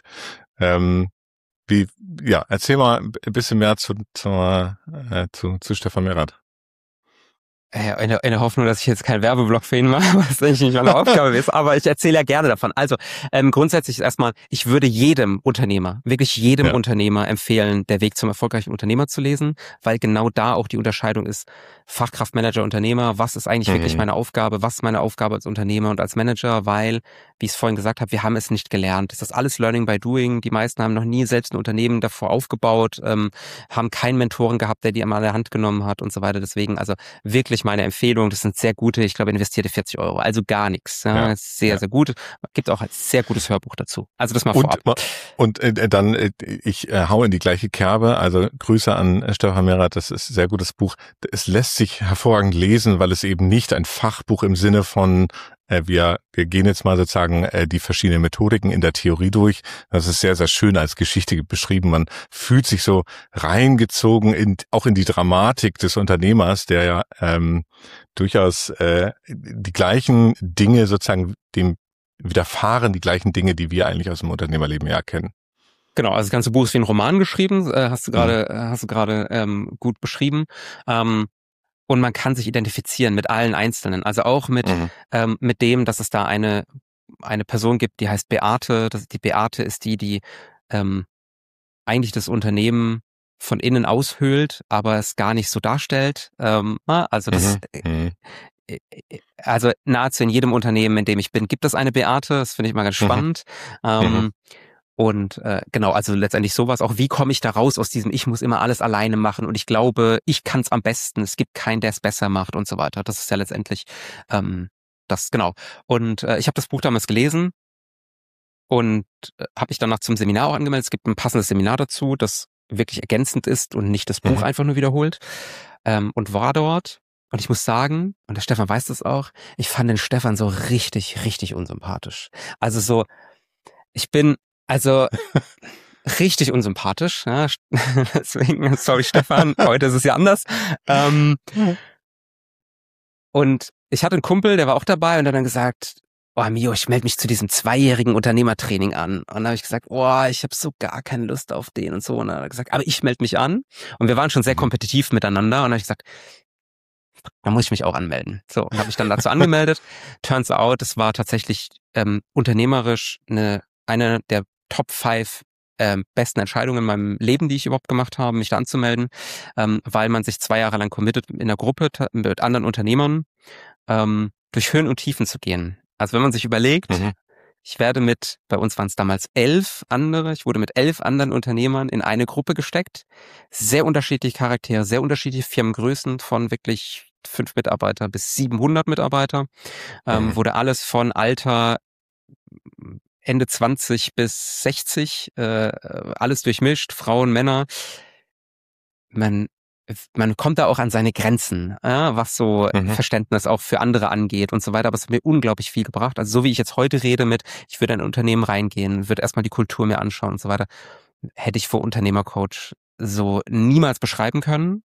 Erzähl mal ein bisschen mehr zu Stefan Merath. In der Hoffnung, dass ich jetzt keinen Werbeblock für ihn mache, was eigentlich nicht meine Aufgabe ist, aber ich erzähle ja gerne davon. Also grundsätzlich erstmal, ich würde jedem Unternehmer, wirklich jedem Unternehmer empfehlen, der Weg zum erfolgreichen Unternehmer zu lesen, weil genau da auch die Unterscheidung ist, Fachkraft, Manager, Unternehmer, was ist eigentlich wirklich meine Aufgabe, was ist meine Aufgabe als Unternehmer und als Manager, weil, wie ich es vorhin gesagt habe, wir haben es nicht gelernt. Das ist alles Learning by Doing, die meisten haben noch nie selbst ein Unternehmen davor aufgebaut, haben keinen Mentoren gehabt, der die einmal an der Hand genommen hat und so weiter. Deswegen also wirklich meine Empfehlung, das sind sehr gute, ich glaube, investierte 40 €, also gar nichts. Ja, ist sehr, sehr gut. Gibt auch ein sehr gutes Hörbuch dazu. Also das mal vorab. Und dann, ich hau in die gleiche Kerbe, also Grüße an Stefan Merath, das ist ein sehr gutes Buch. Es lässt sich hervorragend lesen, weil es eben nicht ein Fachbuch im Sinne von wir gehen jetzt mal sozusagen die verschiedenen Methodiken in der Theorie durch. Das ist sehr, sehr schön als Geschichte beschrieben. Man fühlt sich so reingezogen auch in die Dramatik des Unternehmers, der ja durchaus die gleichen Dinge sozusagen dem widerfahren, die gleichen Dinge, die wir eigentlich aus dem Unternehmerleben ja kennen. Genau, also das ganze Buch ist wie ein Roman geschrieben, hast du gerade gut beschrieben. Und man kann sich identifizieren mit allen Einzelnen, also auch mit dem, dass es da eine Person gibt, die heißt Beate. Die Beate ist die eigentlich das Unternehmen von innen aushöhlt, aber es gar nicht so darstellt. Also nahezu in jedem Unternehmen, in dem ich bin, gibt es eine Beate. Das finde ich mal ganz spannend. Und genau, also letztendlich sowas, auch wie komme ich da raus aus diesem, ich muss immer alles alleine machen und ich glaube, ich kann es am besten, es gibt keinen, der es besser macht und so weiter. Das ist ja letztendlich das, genau. Und ich habe das Buch damals gelesen und habe mich danach zum Seminar auch angemeldet. Es gibt ein passendes Seminar dazu, das wirklich ergänzend ist und nicht das Buch einfach nur wiederholt. Und war dort Und ich muss sagen, und der Stefan weiß das auch, ich fand den Stefan so richtig, richtig unsympathisch. Also so, ich bin, also richtig unsympathisch. Ja. Deswegen, sorry Stefan, heute ist es ja anders. Und ich hatte einen Kumpel, der war auch dabei und der hat dann gesagt, oh Mio, ich melde mich zu diesem 2-jährigen Unternehmertraining an. Und dann habe ich gesagt, oh, ich habe so gar keine Lust auf den und so. Und dann hat er gesagt, aber ich melde mich an. Und wir waren schon sehr kompetitiv miteinander. Und dann habe ich gesagt, da muss ich mich auch anmelden. So, und habe mich dann dazu angemeldet. Turns out, es war tatsächlich unternehmerisch eine der Top 5 besten Entscheidungen in meinem Leben, die ich überhaupt gemacht habe, mich da anzumelden, weil man sich 2 Jahre lang committet, in einer Gruppe mit anderen Unternehmern durch Höhen und Tiefen zu gehen. Also wenn man sich überlegt, ich werde bei uns waren es damals 11 andere, ich wurde mit 11 anderen Unternehmern in eine Gruppe gesteckt. Sehr unterschiedliche Charaktere, sehr unterschiedliche Firmengrößen von wirklich 5 Mitarbeiter bis 700 Mitarbeiter. Wurde alles von Alter Ende 20 bis 60, alles durchmischt, Frauen, Männer. Man kommt da auch an seine Grenzen, was so Verständnis auch für andere angeht und so weiter. Aber es hat mir unglaublich viel gebracht. Also so wie ich jetzt heute rede ich würde in ein Unternehmen reingehen, würde erstmal die Kultur mir anschauen und so weiter, hätte ich vor Unternehmercoach so niemals beschreiben können.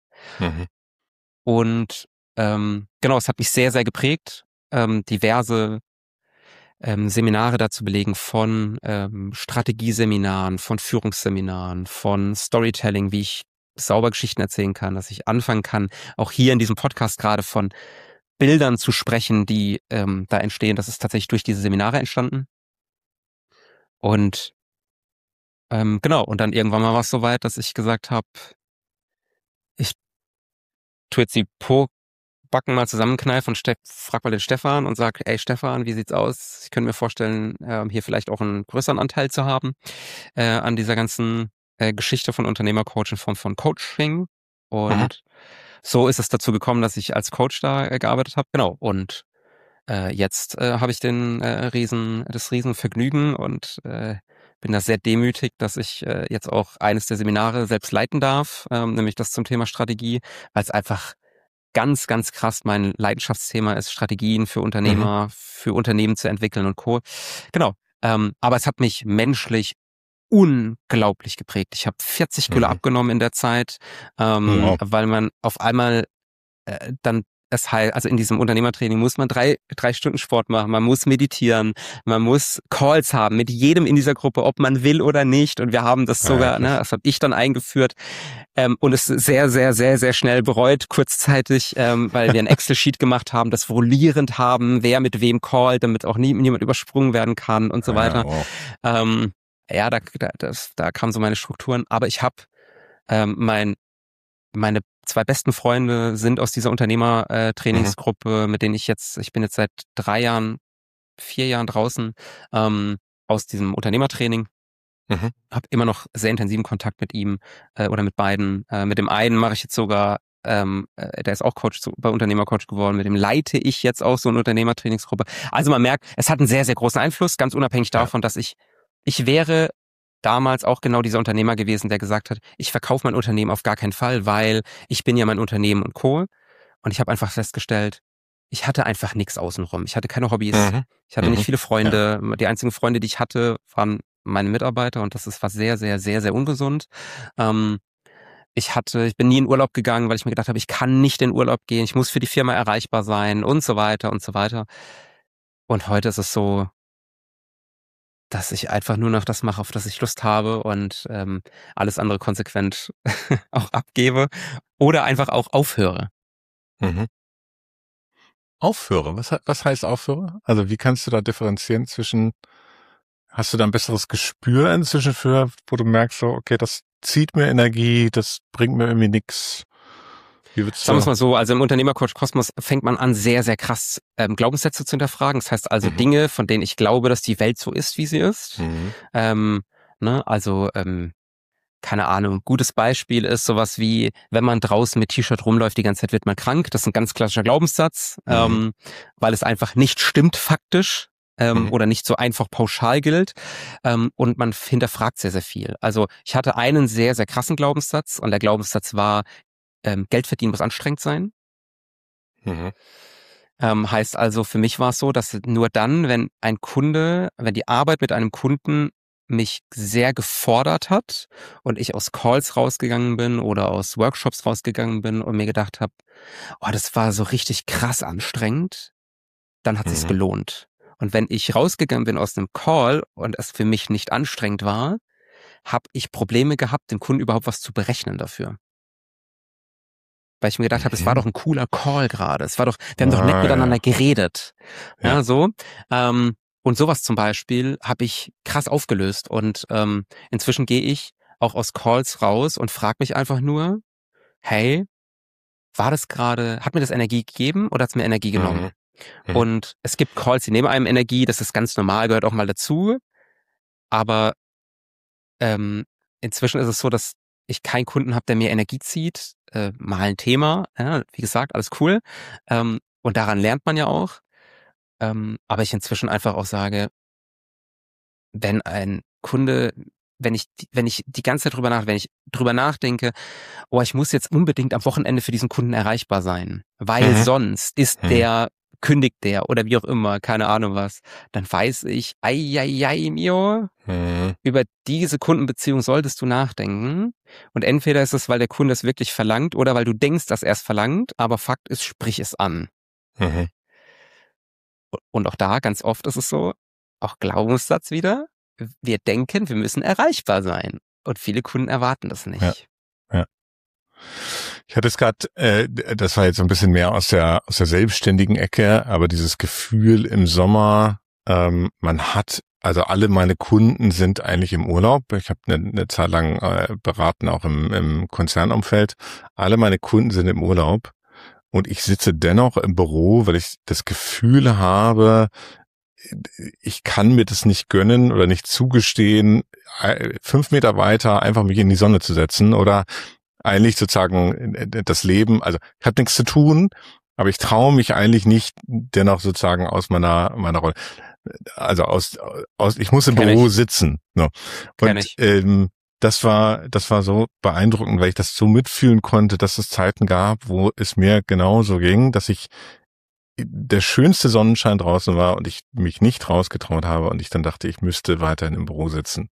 Und genau, es hat mich sehr, sehr geprägt. Diverse Seminare dazu belegen von Strategieseminaren, von Führungsseminaren, von Storytelling, wie ich sauber Geschichten erzählen kann, dass ich anfangen kann, auch hier in diesem Podcast gerade von Bildern zu sprechen, die da entstehen. Das ist tatsächlich durch diese Seminare entstanden. Und genau, und dann irgendwann mal war es soweit, dass ich gesagt habe, ich tue jetzt die Backen mal zusammenkneifen und frag mal den Stefan und sag, ey Stefan, wie sieht's aus? Ich könnte mir vorstellen, hier vielleicht auch einen größeren Anteil zu haben an dieser ganzen Geschichte von Unternehmercoach in Form von Coaching. Und so ist es dazu gekommen, dass ich als Coach da gearbeitet habe. Genau. Und jetzt habe ich das Riesenvergnügen und bin da sehr demütig, dass ich jetzt auch eines der Seminare selbst leiten darf, nämlich das zum Thema Strategie, weil es einfach ganz, ganz krass mein Leidenschaftsthema ist, Strategien für Unternehmer, für Unternehmen zu entwickeln und Co. Genau. Aber es hat mich menschlich unglaublich geprägt. Ich habe 40 Kilo abgenommen in der Zeit, weil man auf einmal dann also in diesem Unternehmertraining muss man 3 Stunden Sport machen, man muss meditieren, man muss Calls haben mit jedem in dieser Gruppe, ob man will oder nicht. Und wir haben das sogar, das habe ich dann eingeführt und es sehr, sehr, sehr, sehr schnell bereut, kurzzeitig, weil wir ein Excel-Sheet gemacht haben, das rollierend haben, wer mit wem callt, damit auch niemand übersprungen werden kann und so weiter. Da kamen so meine Strukturen. Aber ich habe meine 2 besten Freunde sind aus dieser Unternehmertrainingsgruppe, mit denen ich bin jetzt seit 4 Jahren draußen aus diesem Unternehmertraining. Habe immer noch sehr intensiven Kontakt mit ihm oder mit beiden. Mit dem einen mache ich jetzt sogar, der ist auch Coach bei Unternehmercoach geworden, mit dem leite ich jetzt auch so eine Unternehmertrainingsgruppe. Also man merkt, es hat einen sehr, sehr großen Einfluss, ganz unabhängig davon, dass ich wäre damals auch genau dieser Unternehmer gewesen, der gesagt hat, ich verkaufe mein Unternehmen auf gar keinen Fall, weil ich bin ja mein Unternehmen und Co. Und ich habe einfach festgestellt, ich hatte einfach nichts außenrum. Ich hatte keine Hobbys, ich hatte nicht viele Freunde. Die einzigen Freunde, die ich hatte, waren meine Mitarbeiter und das war sehr, sehr, sehr, sehr ungesund. Ich bin nie in Urlaub gegangen, weil ich mir gedacht habe, ich kann nicht in Urlaub gehen, ich muss für die Firma erreichbar sein und so weiter und so weiter. Und heute ist es so, dass ich einfach nur noch das mache, auf das ich Lust habe und alles andere konsequent auch abgebe oder einfach auch aufhöre. Aufhöre? Was heißt aufhöre? Also wie kannst du da differenzieren hast du da ein besseres Gespür inzwischen wo du merkst so, okay, das zieht mir Energie, das bringt mir irgendwie nichts? Sagen wir es mal so, also im Unternehmercoach Kosmos fängt man an, sehr, sehr krass Glaubenssätze zu hinterfragen. Das heißt also Dinge, von denen ich glaube, dass die Welt so ist, wie sie ist. Keine Ahnung, gutes Beispiel ist sowas wie, wenn man draußen mit T-Shirt rumläuft, die ganze Zeit wird man krank. Das ist ein ganz klassischer Glaubenssatz, weil es einfach nicht stimmt faktisch. Oder nicht so einfach pauschal gilt. Und man hinterfragt sehr, sehr viel. Also ich hatte einen sehr, sehr krassen Glaubenssatz und der Glaubenssatz war, Geld verdienen muss anstrengend sein. Mhm. Heißt also, für mich war es so, dass nur dann, wenn die Arbeit mit einem Kunden mich sehr gefordert hat und ich aus Calls rausgegangen bin oder aus Workshops rausgegangen bin und mir gedacht habe, oh, das war so richtig krass anstrengend, dann hat sich's Mhm. gelohnt. Und wenn ich rausgegangen bin aus einem Call und es für mich nicht anstrengend war, habe ich Probleme gehabt, dem Kunden überhaupt was zu berechnen dafür. Weil ich mir gedacht habe, es war Mhm. doch ein cooler Call gerade. Wir haben doch nett Ah, miteinander ja. geredet. Ja. Ja, so. Und sowas zum Beispiel habe ich krass aufgelöst. Und inzwischen gehe ich auch aus Calls raus und frage mich einfach nur, hey, hat mir das Energie gegeben oder hat es mir Energie genommen? Mhm. Mhm. Und es gibt Calls, die nehmen einem Energie, das ist ganz normal, gehört auch mal dazu. Aber inzwischen ist es so, dass ich keinen Kunden habe, der mir Energie zieht. Mal ein Thema, ja, wie gesagt, alles cool. Und daran lernt man ja auch. Aber ich inzwischen einfach auch sage, wenn ein Kunde, wenn ich die ganze Zeit wenn ich drüber nachdenke, oh, ich muss jetzt unbedingt am Wochenende für diesen Kunden erreichbar sein, weil Mhm. sonst Mhm. kündigt der oder wie auch immer, keine Ahnung was, dann weiß ich, Mio, Mhm. über diese Kundenbeziehung solltest du nachdenken. Und entweder ist es, weil der Kunde es wirklich verlangt oder weil du denkst, dass er es verlangt, aber Fakt ist, sprich es an. Mhm. Und auch da, ganz oft ist es so, auch Glaubenssatz wieder, wir denken, wir müssen erreichbar sein. Und viele Kunden erwarten das Ja. nicht. Ja. Ich hatte es gerade, das war jetzt so ein bisschen mehr aus der selbstständigen Ecke, aber dieses Gefühl im Sommer, also alle meine Kunden sind eigentlich im Urlaub. Ich habe eine Zeit lang beraten, auch im Konzernumfeld. Alle meine Kunden sind im Urlaub und ich sitze dennoch im Büro, weil ich das Gefühl habe, ich kann mir das nicht gönnen oder nicht zugestehen, 5 Meter weiter einfach mich in die Sonne zu setzen oder eigentlich sozusagen das Leben, also ich habe nichts zu tun, aber ich traue mich eigentlich nicht dennoch sozusagen aus meiner Rolle. Also ich muss im Kenn Büro ich. sitzen. Ne? Kenn Und ich. das war so beeindruckend, weil ich das so mitfühlen konnte, dass es Zeiten gab, wo es mir genauso ging, dass ich der schönste Sonnenschein draußen war und ich mich nicht rausgetraut habe und ich dann dachte, ich müsste weiterhin im Büro sitzen.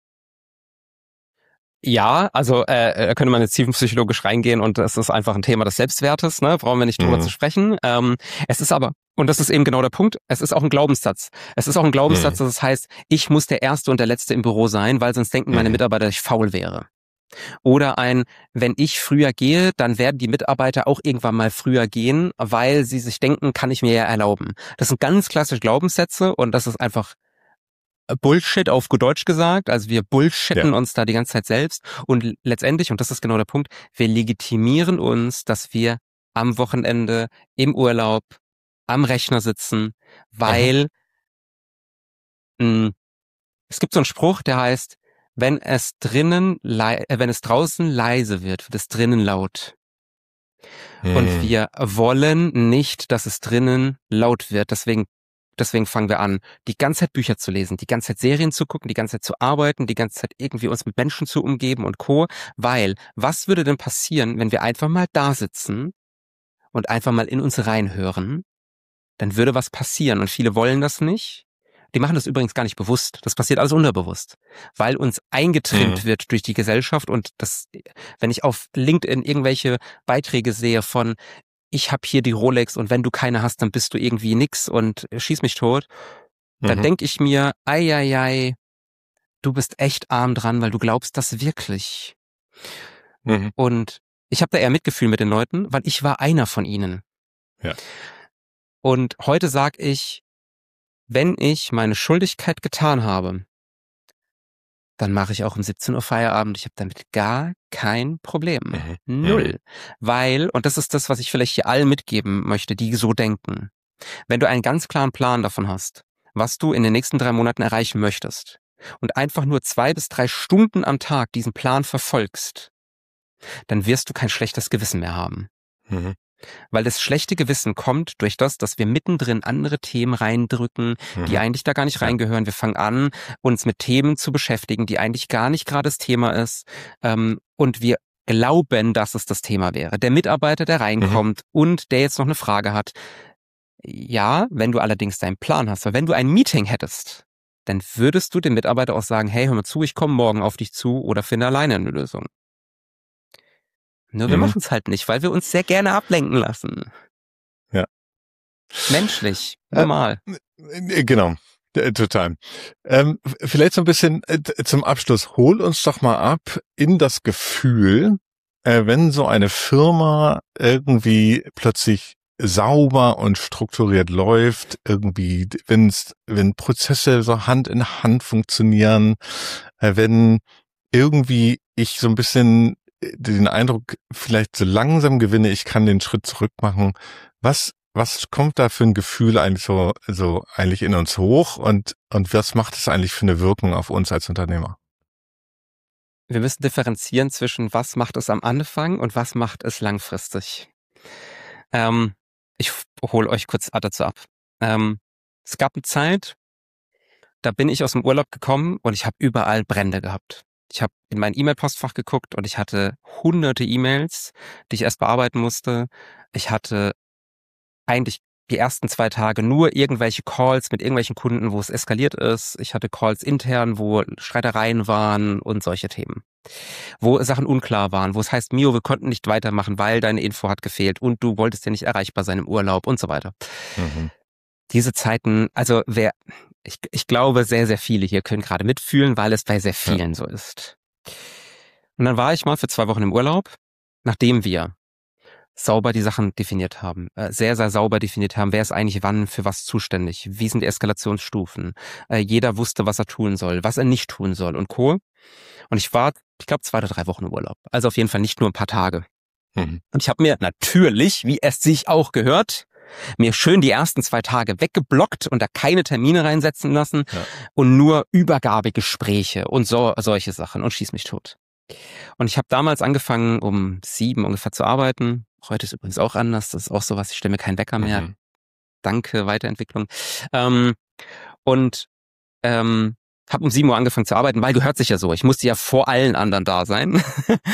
Ja, also da könnte man jetzt tiefenpsychologisch reingehen und das ist einfach ein Thema des Selbstwertes, ne? Brauchen wir nicht drüber zu Mhm. sprechen. Es ist aber, und das ist eben genau der Punkt, es ist auch ein Glaubenssatz. Es ist auch ein Glaubenssatz, Mhm. dass es heißt, ich muss der Erste und der Letzte im Büro sein, weil sonst denken meine Mhm. Mitarbeiter, dass ich faul wäre. Oder wenn ich früher gehe, dann werden die Mitarbeiter auch irgendwann mal früher gehen, weil sie sich denken, kann ich mir ja erlauben. Das sind ganz klassische Glaubenssätze und das ist einfach Bullshit auf gut Deutsch gesagt. Also wir Ja. bullshitten uns da die ganze Zeit selbst und letztendlich, und das ist genau der Punkt, wir legitimieren uns, dass wir am Wochenende, im Urlaub, am Rechner sitzen, Aha. weil es gibt so einen Spruch, der heißt, wenn es draußen leise wird es drinnen laut. Und Mhm. wir wollen nicht, dass es drinnen laut wird. Deswegen fangen wir an, die ganze Zeit Bücher zu lesen, die ganze Zeit Serien zu gucken, die ganze Zeit zu arbeiten, die ganze Zeit irgendwie uns mit Menschen zu umgeben und Co. Weil, was würde denn passieren, wenn wir einfach mal da sitzen und einfach mal in uns reinhören? Dann würde was passieren und viele wollen das nicht. Die machen das übrigens gar nicht bewusst. Das passiert alles unterbewusst, weil uns eingetrimmt Mhm. wird durch die Gesellschaft und wenn ich auf LinkedIn irgendwelche Beiträge sehe von ich habe hier die Rolex und wenn du keine hast, dann bist du irgendwie nix und schieß mich tot, dann Mhm. denke ich mir, ei, du bist echt arm dran, weil du glaubst das wirklich. Mhm. Und ich habe da eher Mitgefühl mit den Leuten, weil ich war einer von ihnen. Ja. Und heute sag ich, wenn ich meine Schuldigkeit getan habe, dann mache ich auch um 17 Uhr Feierabend. Ich habe damit gar kein Problem. Mhm. Mhm. Null. Weil, und das ist das, was ich vielleicht hier allen mitgeben möchte, die so denken. Wenn du einen ganz klaren Plan davon hast, was du in den nächsten 3 Monaten erreichen möchtest und einfach nur 2 bis 3 Stunden am Tag diesen Plan verfolgst, dann wirst du kein schlechtes Gewissen mehr haben. Mhm. Weil das schlechte Gewissen kommt durch das, dass wir mittendrin andere Themen reindrücken, die Mhm. eigentlich da gar nicht Ja. reingehören. Wir fangen an, uns mit Themen zu beschäftigen, die eigentlich gar nicht gerade das Thema ist. Und wir glauben, dass es das Thema wäre. Der Mitarbeiter, der reinkommt und der jetzt noch eine Frage hat. Ja, wenn du allerdings deinen Plan hast, weil wenn du ein Meeting hättest, dann würdest du dem Mitarbeiter auch sagen, hey, hör mal zu, ich komme morgen auf dich zu oder finde alleine eine Lösung. Nur wir machen es halt nicht, weil wir uns sehr gerne ablenken lassen. Ja. Menschlich, normal. Genau, total. Vielleicht so ein bisschen zum Abschluss, hol uns doch mal ab in das Gefühl, wenn so eine Firma irgendwie plötzlich sauber und strukturiert läuft, irgendwie, wenn Prozesse so Hand in Hand funktionieren, wenn irgendwie ich so ein bisschen den Eindruck vielleicht so langsam gewinne, ich kann den Schritt zurück machen. Was kommt da für ein Gefühl eigentlich so eigentlich in uns hoch und was macht es eigentlich für eine Wirkung auf uns als Unternehmer? Wir müssen differenzieren zwischen was macht es am Anfang und was macht es langfristig. Ich hole euch kurz dazu ab. Es gab eine Zeit, da bin ich aus dem Urlaub gekommen und ich habe überall Brände gehabt. Ich habe in mein E-Mail-Postfach geguckt und ich hatte hunderte E-Mails, die ich erst bearbeiten musste. Ich hatte eigentlich die ersten 2 Tage nur irgendwelche Calls mit irgendwelchen Kunden, wo es eskaliert ist. Ich hatte Calls intern, wo Streitereien waren und solche Themen. Wo Sachen unklar waren, wo es heißt, Mio, wir konnten nicht weitermachen, weil deine Info hat gefehlt und du wolltest ja nicht erreichbar sein im Urlaub und so weiter. Diese Zeiten, also ich glaube, sehr, sehr viele hier können gerade mitfühlen, weil es bei sehr vielen so ist. Und dann war ich mal für 2 Wochen im Urlaub, nachdem wir sauber die Sachen definiert haben, sehr, sehr sauber definiert haben, wer ist eigentlich wann für was zuständig, wie sind die Eskalationsstufen, jeder wusste, was er tun soll, was er nicht tun soll und Co. Und ich war, ich glaube, 2 oder 3 Wochen im Urlaub, also auf jeden Fall nicht nur ein paar Tage. Und ich habe mir natürlich, wie es sich auch gehört, mir schön die ersten 2 Tage weggeblockt und da keine Termine reinsetzen lassen und nur Übergabegespräche und solche Sachen und schieß mich tot. Und ich habe damals angefangen, um 7 ungefähr zu arbeiten. Heute ist übrigens auch anders, das ist auch sowas, ich stelle mir keinen Wecker mehr. Danke, Weiterentwicklung. Und habe um 7 Uhr angefangen zu arbeiten, weil gehört sich ja so. Ich musste ja vor allen anderen da sein.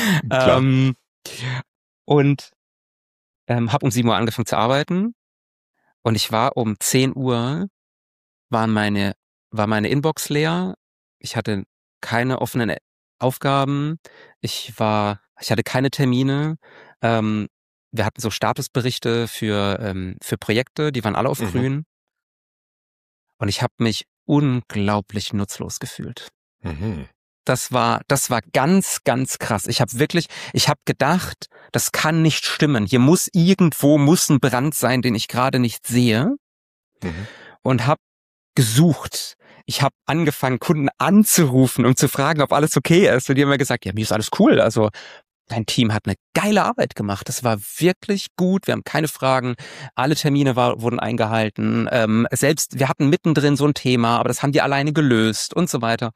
Und habe um 7 Uhr angefangen zu arbeiten. Und ich war um 10 Uhr, war meine Inbox leer. Ich hatte keine offenen Aufgaben. Ich hatte keine Termine. Wir hatten so Statusberichte für Projekte, die waren alle auf grün. Und ich habe mich unglaublich nutzlos gefühlt. Das war ganz, ganz krass. Ich habe gedacht, das kann nicht stimmen. Irgendwo muss ein Brand sein, den ich gerade nicht sehe. Und habe gesucht. Ich habe angefangen, Kunden anzurufen, um zu fragen, ob alles okay ist. Und die haben mir gesagt, ja, mir ist alles cool. Also dein Team hat eine geile Arbeit gemacht. Das war wirklich gut. Wir haben keine Fragen. Alle Termine wurden eingehalten. Selbst wir hatten mittendrin so ein Thema, aber das haben die alleine gelöst und so weiter.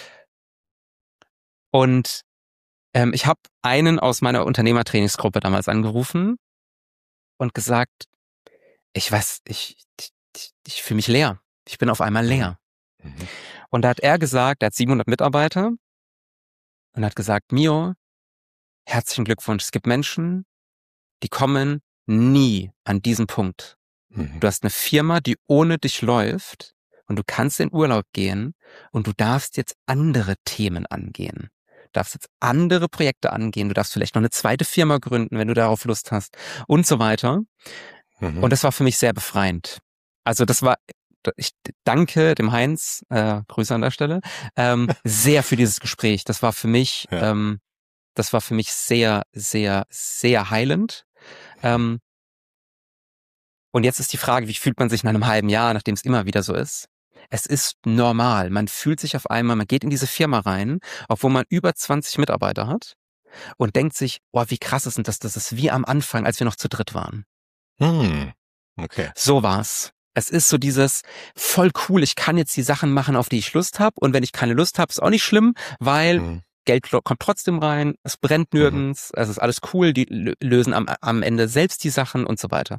Und ich habe einen aus meiner Unternehmertrainingsgruppe damals angerufen und gesagt, ich fühle mich leer. Ich bin auf einmal leer. Und da hat er gesagt, er hat 700 Mitarbeiter und hat gesagt, Mio, herzlichen Glückwunsch. Es gibt Menschen, die kommen nie an diesen Punkt. Du hast eine Firma, die ohne dich läuft und du kannst in Urlaub gehen und du darfst jetzt andere Themen angehen. Du darfst jetzt andere Projekte angehen. Du darfst vielleicht noch eine zweite Firma gründen, wenn du darauf Lust hast und so weiter. Und das war für mich sehr befreiend. Also ich danke dem Heinz, Grüße an der Stelle, sehr für dieses Gespräch. Das war für mich sehr, sehr, sehr heilend. Und jetzt ist die Frage, wie fühlt man sich nach einem halben Jahr, nachdem es immer wieder so ist? Es ist normal. Man fühlt sich auf einmal, man geht in diese Firma rein, obwohl man über 20 Mitarbeiter hat und denkt sich, oh, wie krass ist denn das? Das ist wie am Anfang, als wir noch zu dritt waren. Okay. So war's. Es ist so dieses, voll cool, ich kann jetzt die Sachen machen, auf die ich Lust habe. Und wenn ich keine Lust habe, ist auch nicht schlimm, weil Geld kommt trotzdem rein, es brennt nirgends, es ist alles cool, die lösen am Ende selbst die Sachen und so weiter.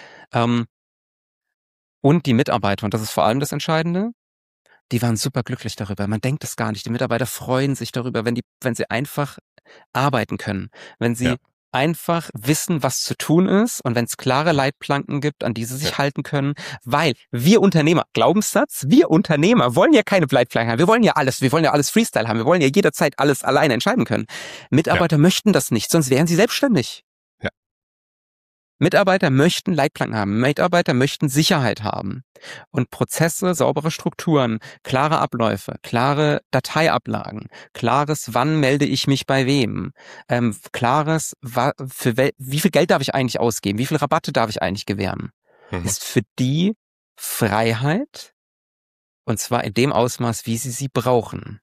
Und die Mitarbeiter, und das ist vor allem das Entscheidende, die waren super glücklich darüber. Man denkt es gar nicht. Die Mitarbeiter freuen sich darüber, wenn sie einfach arbeiten können, wenn sie Ja. einfach wissen, was zu tun ist und wenn es klare Leitplanken gibt, an die sie sich halten können, weil wir Unternehmer, Glaubenssatz, wir Unternehmer wollen ja keine Leitplanken haben, wir wollen ja alles Freestyle haben, wir wollen ja jederzeit alles alleine entscheiden können. Mitarbeiter möchten das nicht, sonst wären sie selbstständig. Ja. Mitarbeiter möchten Leitplanken haben, Mitarbeiter möchten Sicherheit haben und Prozesse, saubere Strukturen, klare Abläufe, klare Dateiablagen, klares, wann melde ich mich bei wem, klares, wie viel Geld darf ich eigentlich ausgeben, wie viel Rabatte darf ich eigentlich gewähren, ist für die Freiheit und zwar in dem Ausmaß, wie sie brauchen.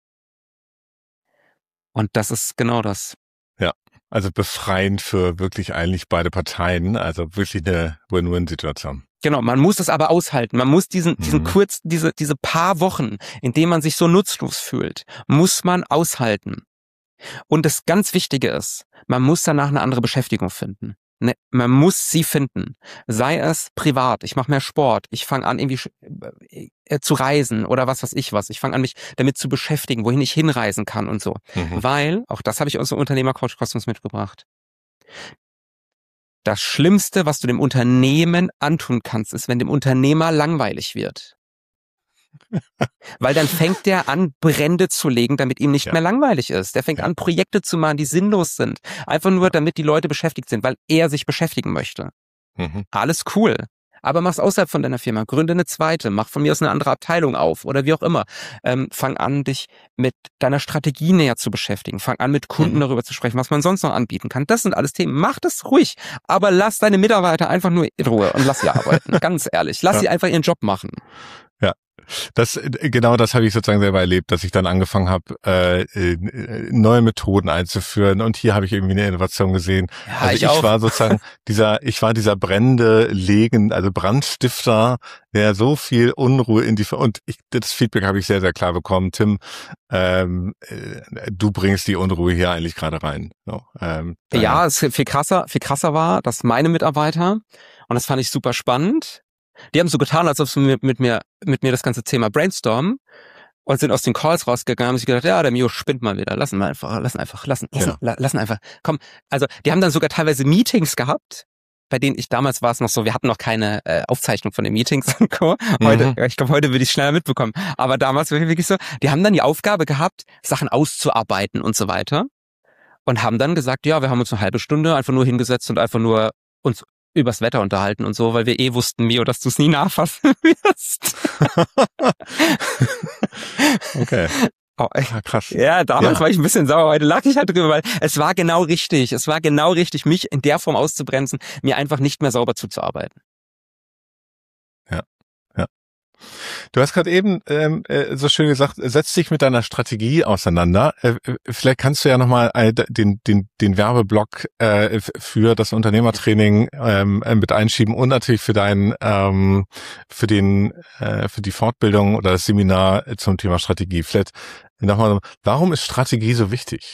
Und das ist genau das. Ja, also befreiend für wirklich eigentlich beide Parteien, also wirklich eine Win-Win-Situation. Genau, man muss es aber aushalten. Man muss diese paar Wochen, in denen man sich so nutzlos fühlt, muss man aushalten. Und das ganz Wichtige ist, man muss danach eine andere Beschäftigung finden. Ne, man muss sie finden. Sei es privat, ich mache mehr Sport, ich fange an irgendwie zu reisen oder was weiß ich was. Ich fange an, mich damit zu beschäftigen, wohin ich hinreisen kann und so. Weil, auch das habe ich aus dem Unternehmercoach Kosmos mitgebracht. Das Schlimmste, was du dem Unternehmen antun kannst, ist, wenn dem Unternehmer langweilig wird. Weil dann fängt der an, Brände zu legen, damit ihm nicht mehr langweilig ist. Der fängt an, Projekte zu machen, die sinnlos sind. Einfach nur, damit die Leute beschäftigt sind, weil er sich beschäftigen möchte. Alles cool. Aber mach's außerhalb von deiner Firma. Gründe eine zweite. Mach von mir aus eine andere Abteilung auf oder wie auch immer. Fang an, dich mit deiner Strategie näher zu beschäftigen. Fang an, mit Kunden darüber zu sprechen, was man sonst noch anbieten kann. Das sind alles Themen. Mach das ruhig. Aber lass deine Mitarbeiter einfach nur in Ruhe und lass sie arbeiten. Ganz ehrlich. Lass sie einfach ihren Job machen. Ja. Genau das habe ich sozusagen selber erlebt, dass ich dann angefangen habe, neue Methoden einzuführen und hier habe ich irgendwie eine Innovation gesehen. Ja, also ich war sozusagen dieser also Brandstifter, der so viel Unruhe das Feedback habe ich sehr, sehr klar bekommen. Tim, du bringst die Unruhe hier eigentlich gerade rein. So, ja, es viel krasser war, dass meine Mitarbeiter, und das fand ich super spannend, die haben so getan, als ob sie mit mir das ganze Thema brainstormen und sind aus den Calls rausgegangen, haben sich gedacht, ja, der Mio spinnt mal wieder, lassen einfach. Komm, also die haben dann sogar teilweise Meetings gehabt, bei denen damals war es noch so, wir hatten noch keine Aufzeichnung von den Meetings und Co. Ich glaube, heute würde ich schneller mitbekommen. Aber damals war es wirklich so, die haben dann die Aufgabe gehabt, Sachen auszuarbeiten und so weiter und haben dann gesagt, ja, wir haben uns eine halbe Stunde einfach nur hingesetzt und einfach nur uns übers Wetter unterhalten und so, weil wir wussten, Mio, dass du es nie nachfassen wirst. Okay. Oh, krass. Ja, damals war ich ein bisschen sauer, heute lache ich halt drüber, weil es war genau richtig, mich in der Form auszubremsen, mir einfach nicht mehr sauber zuzuarbeiten. Ja. Du hast gerade eben so schön gesagt, setz dich mit deiner Strategie auseinander. Vielleicht kannst du ja nochmal den Werbeblock für das Unternehmertraining mit einschieben und natürlich für für die Fortbildung oder das Seminar zum Thema Strategie. Vielleicht nochmal, warum ist Strategie so wichtig?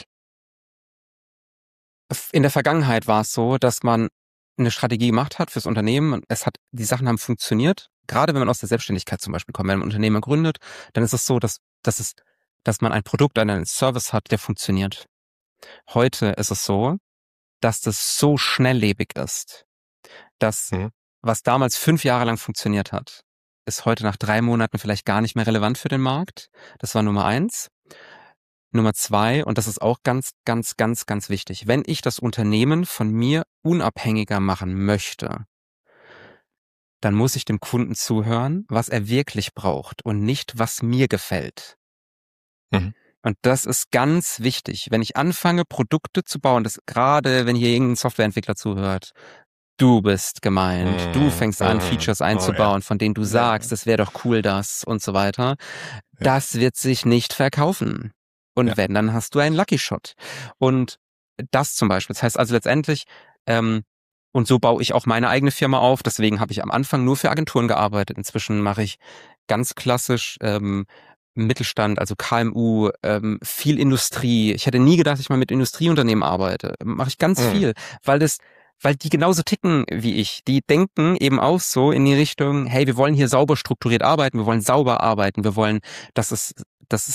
In der Vergangenheit war es so, dass man eine Strategie gemacht hat fürs Unternehmen und die Sachen haben funktioniert. Gerade wenn man aus der Selbstständigkeit zum Beispiel kommt, wenn man ein Unternehmen gründet, dann ist es so, dass man ein Produkt, einen Service hat, der funktioniert. Heute ist es so, dass das so schnelllebig ist, dass was damals 5 Jahre lang funktioniert hat, ist heute nach 3 Monaten vielleicht gar nicht mehr relevant für den Markt. Das war Nummer 1. Nummer 2, und das ist auch ganz, ganz, ganz, ganz wichtig. Wenn ich das Unternehmen von mir unabhängiger machen möchte, dann muss ich dem Kunden zuhören, was er wirklich braucht und nicht, was mir gefällt. Und das ist ganz wichtig. Wenn ich anfange, Produkte zu bauen, das gerade, wenn hier irgendein Softwareentwickler zuhört, du bist gemeint, du fängst an, Features einzubauen, von denen du sagst, das wäre doch cool, das und so weiter. Das wird sich nicht verkaufen. Und wenn, dann hast du einen Lucky Shot. Und das zum Beispiel, das heißt also letztendlich, und so baue ich auch meine eigene Firma auf. Deswegen habe ich am Anfang nur für Agenturen gearbeitet. Inzwischen mache ich ganz klassisch Mittelstand, also KMU, viel Industrie. Ich hätte nie gedacht, dass ich mal mit Industrieunternehmen arbeite. Mache ich ganz viel, weil die genauso ticken wie ich. Die denken eben auch so in die Richtung, hey, wir wollen hier sauber strukturiert arbeiten, wir wollen sauber arbeiten, wir wollen, dass es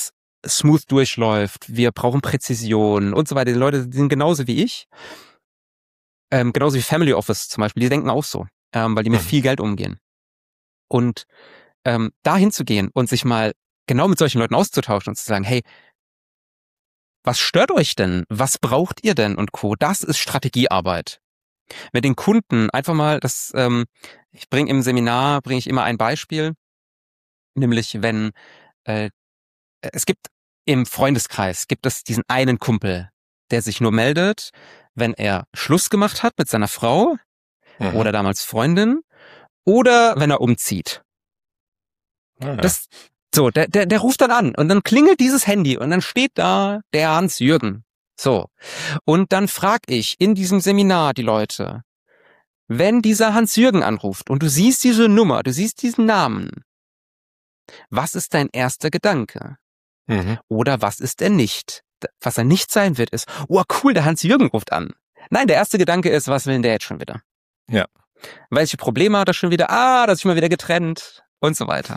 smooth durchläuft. Wir brauchen Präzision und so weiter. Die Leute sind genauso wie ich. Genauso wie Family Office zum Beispiel. Die denken auch so, weil die mit viel Geld umgehen. Und da hinzugehen und sich mal genau mit solchen Leuten auszutauschen und zu sagen, hey, was stört euch denn? Was braucht ihr denn und Co.? Das ist Strategiearbeit. Mit den Kunden einfach mal, ich bringe im Seminar, immer ein Beispiel, nämlich wenn es gibt im Freundeskreis, gibt es diesen einen Kumpel, der sich nur meldet, wenn er Schluss gemacht hat mit seiner Frau oder damals Freundin oder wenn er umzieht. Ja. Der ruft dann an und dann klingelt dieses Handy und dann steht da der Hans-Jürgen. So. Und dann frag ich in diesem Seminar die Leute, wenn dieser Hans-Jürgen anruft und du siehst diese Nummer, du siehst diesen Namen, was ist dein erster Gedanke? Oder was ist er nicht? Was er nicht sein wird, ist, oh cool, der Hans-Jürgen ruft an. Nein, der erste Gedanke ist, was will denn der jetzt schon wieder? Ja. Welche Probleme hat er schon wieder? Da ist schon mal wieder getrennt und so weiter.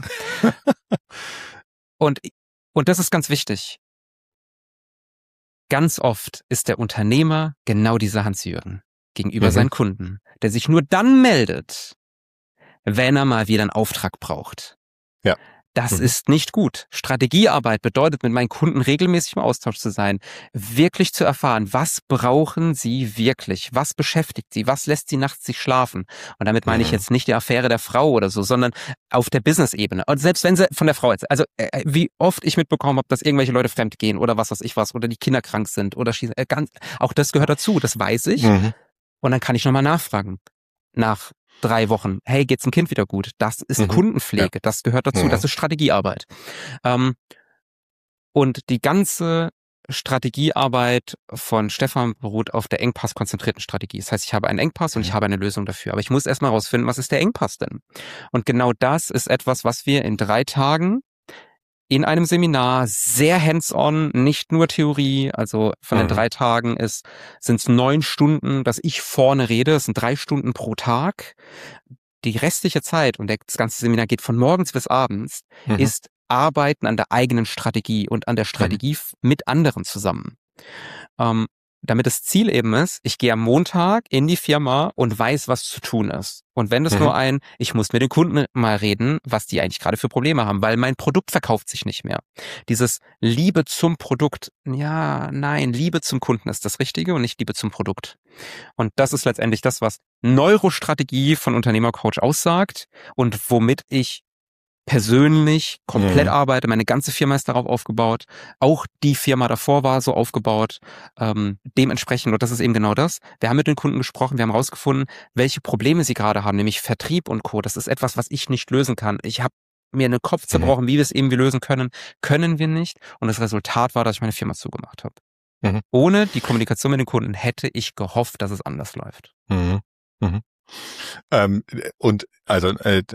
Und das ist ganz wichtig. Ganz oft ist der Unternehmer genau dieser Hans-Jürgen gegenüber seinen Kunden, der sich nur dann meldet, wenn er mal wieder einen Auftrag braucht. Ja. Das ist nicht gut. Strategiearbeit bedeutet, mit meinen Kunden regelmäßig im Austausch zu sein, wirklich zu erfahren, was brauchen sie wirklich, was beschäftigt sie, was lässt sie nachts nicht schlafen. Und damit meine ich jetzt nicht die Affäre der Frau oder so, sondern auf der Business-Ebene. Und selbst wenn sie von der Frau jetzt, also wie oft ich mitbekommen habe, dass irgendwelche Leute fremd gehen oder was weiß ich was, oder die Kinder krank sind oder auch das gehört dazu, das weiß ich. Und dann kann ich nochmal nachfragen. Nach 3 Wochen, hey, geht's dem Kind wieder gut? Das ist Kundenpflege, das gehört dazu, das ist Strategiearbeit. Und die ganze Strategiearbeit von Stefan beruht auf der engpasskonzentrierten Strategie. Das heißt, ich habe einen Engpass und ich habe eine Lösung dafür. Aber ich muss erstmal rausfinden, was ist der Engpass denn? Und genau das ist etwas, was wir in 3 Tagen in einem Seminar sehr hands-on, nicht nur Theorie, also von den 3 Tagen sind es 9 Stunden, dass ich vorne rede, es sind 3 Stunden pro Tag. Die restliche Zeit, und das ganze Seminar geht von morgens bis abends, ist Arbeiten an der eigenen Strategie und an der Strategie mit anderen zusammen. Damit das Ziel eben ist, ich gehe am Montag in die Firma und weiß, was zu tun ist. Und wenn das nur ich muss mit den Kunden mal reden, was die eigentlich gerade für Probleme haben, weil mein Produkt verkauft sich nicht mehr. Dieses Liebe zum Produkt, Liebe zum Kunden ist das Richtige und nicht Liebe zum Produkt. Und das ist letztendlich das, was Neurostrategie von Unternehmercoach aussagt und womit ich persönlich komplett arbeite. Meine ganze Firma ist darauf aufgebaut. Auch die Firma davor war so aufgebaut. Dementsprechend, und das ist eben genau das, wir haben mit den Kunden gesprochen, wir haben herausgefunden, welche Probleme sie gerade haben, nämlich Vertrieb und Co. Das ist etwas, was ich nicht lösen kann. Ich habe mir einen Kopf zerbrochen, wie wir es irgendwie lösen können. Können wir nicht. Und das Resultat war, dass ich meine Firma zugemacht habe. Ohne die Kommunikation mit den Kunden hätte ich gehofft, dass es anders läuft. Und also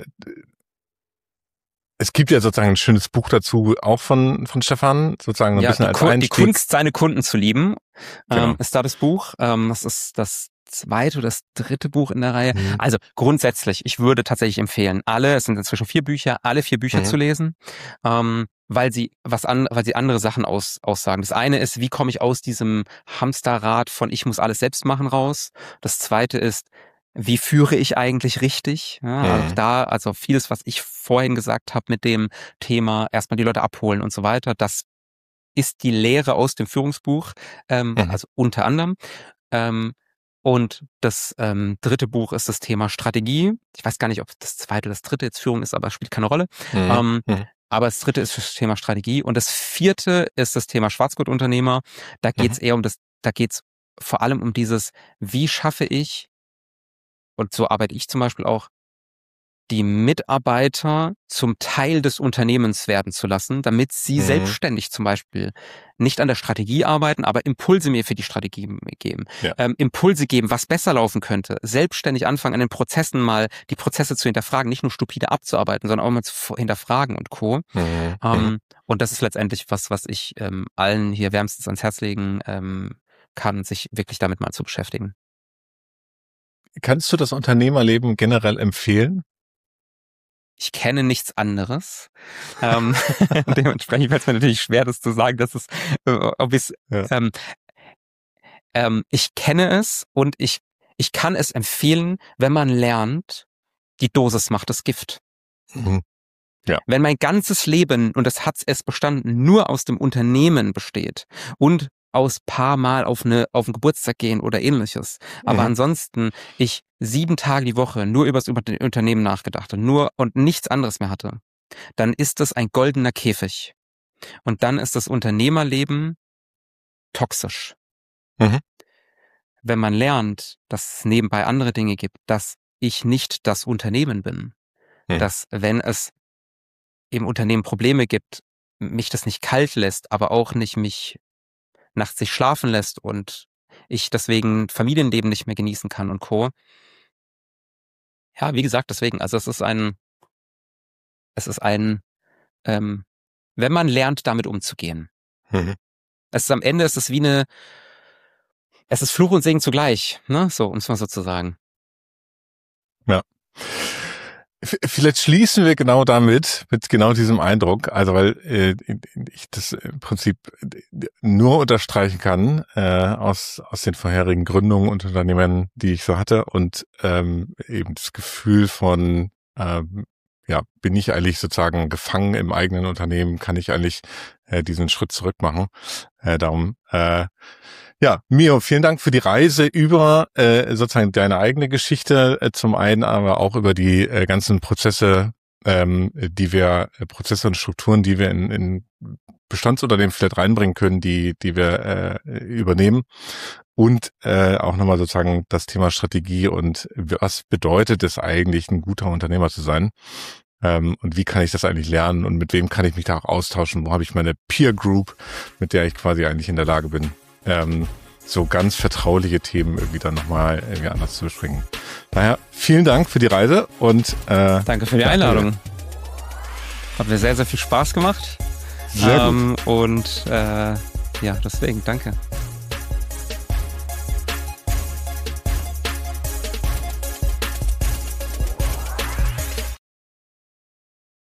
es gibt ja sozusagen ein schönes Buch dazu, auch von Stefan, sozusagen ein bisschen als Einstieg. Die Kunst, seine Kunden zu lieben, ist da das Buch. Das ist das 2. oder das 3. Buch in der Reihe. Also grundsätzlich, ich würde tatsächlich empfehlen, es sind inzwischen 4 Bücher, alle 4 Bücher zu lesen, weil sie andere Sachen aussagen. Das eine ist, wie komme ich aus diesem Hamsterrad von ich muss alles selbst machen raus. Das zweite ist, wie führe ich eigentlich richtig? Ja, auch da, also vieles, was ich vorhin gesagt habe mit dem Thema erstmal die Leute abholen und so weiter, das ist die Lehre aus dem Führungsbuch, also unter anderem. Und das 3. Buch ist das Thema Strategie. Ich weiß gar nicht, ob das 2. oder das 3. jetzt Führung ist, aber spielt keine Rolle. Aber das 3. ist das Thema Strategie und das 4. ist das Thema Schwarzgurtunternehmer. Da geht es eher da geht es vor allem um dieses, wie schaffe ich, und so arbeite ich zum Beispiel auch, die Mitarbeiter zum Teil des Unternehmens werden zu lassen, damit sie selbstständig zum Beispiel nicht an der Strategie arbeiten, aber Impulse mir für die Strategie geben. Ja. Impulse geben, was besser laufen könnte. Selbstständig anfangen, an den Prozessen mal die Prozesse zu hinterfragen, nicht nur stupide abzuarbeiten, sondern auch mal zu hinterfragen und Co. Und das ist letztendlich was ich allen hier wärmstens ans Herz legen kann, sich wirklich damit mal zu beschäftigen. Kannst du das Unternehmerleben generell empfehlen? Ich kenne nichts anderes. Dementsprechend fällt es mir natürlich schwer, das zu sagen, dass es, ob es, ich kenne es und ich kann es empfehlen, wenn man lernt, die Dosis macht das Gift. Mhm. Ja. Wenn mein ganzes Leben, und das hat es bestanden, nur aus dem Unternehmen besteht und aus paar Mal auf einen Geburtstag gehen oder ähnliches, aber ansonsten ich 7 Tage die Woche nur über das Unternehmen nachgedacht habe, und nichts anderes mehr hatte, dann ist das ein goldener Käfig. Und dann ist das Unternehmerleben toxisch. Mhm. Wenn man lernt, dass es nebenbei andere Dinge gibt, dass ich nicht das Unternehmen bin, dass wenn es im Unternehmen Probleme gibt, mich das nicht kalt lässt, aber auch nicht mich nachts nicht schlafen lässt und ich deswegen Familienleben nicht mehr genießen kann und Co. Ja, wie gesagt, deswegen, also es ist ein, wenn man lernt, damit umzugehen. Es ist am Ende, es ist Fluch und Segen zugleich, ne? So, um es mal so zu sagen. Ja. Vielleicht schließen wir genau damit, mit genau diesem Eindruck, also weil ich das im Prinzip nur unterstreichen kann aus den vorherigen Gründungen und Unternehmen, die ich so hatte, und eben das Gefühl von bin ich eigentlich sozusagen gefangen im eigenen Unternehmen, kann ich eigentlich diesen Schritt zurück machen. Darum Mio, vielen Dank für die Reise über sozusagen deine eigene Geschichte zum einen, aber auch über die ganzen Prozesse, Prozesse und Strukturen, die wir in Bestandsunternehmen vielleicht reinbringen können, die wir übernehmen. Und auch nochmal sozusagen das Thema Strategie und was bedeutet es eigentlich, ein guter Unternehmer zu sein? Und wie kann ich das eigentlich lernen und mit wem kann ich mich da auch austauschen? Wo habe ich meine Peer Group, mit der ich quasi eigentlich in der Lage bin, so ganz vertrauliche Themen irgendwie dann nochmal irgendwie anders zu besprechen. Daher vielen Dank für die Reise und danke für die Einladung. Hat mir sehr, sehr viel Spaß gemacht. Sehr gut. Und deswegen danke.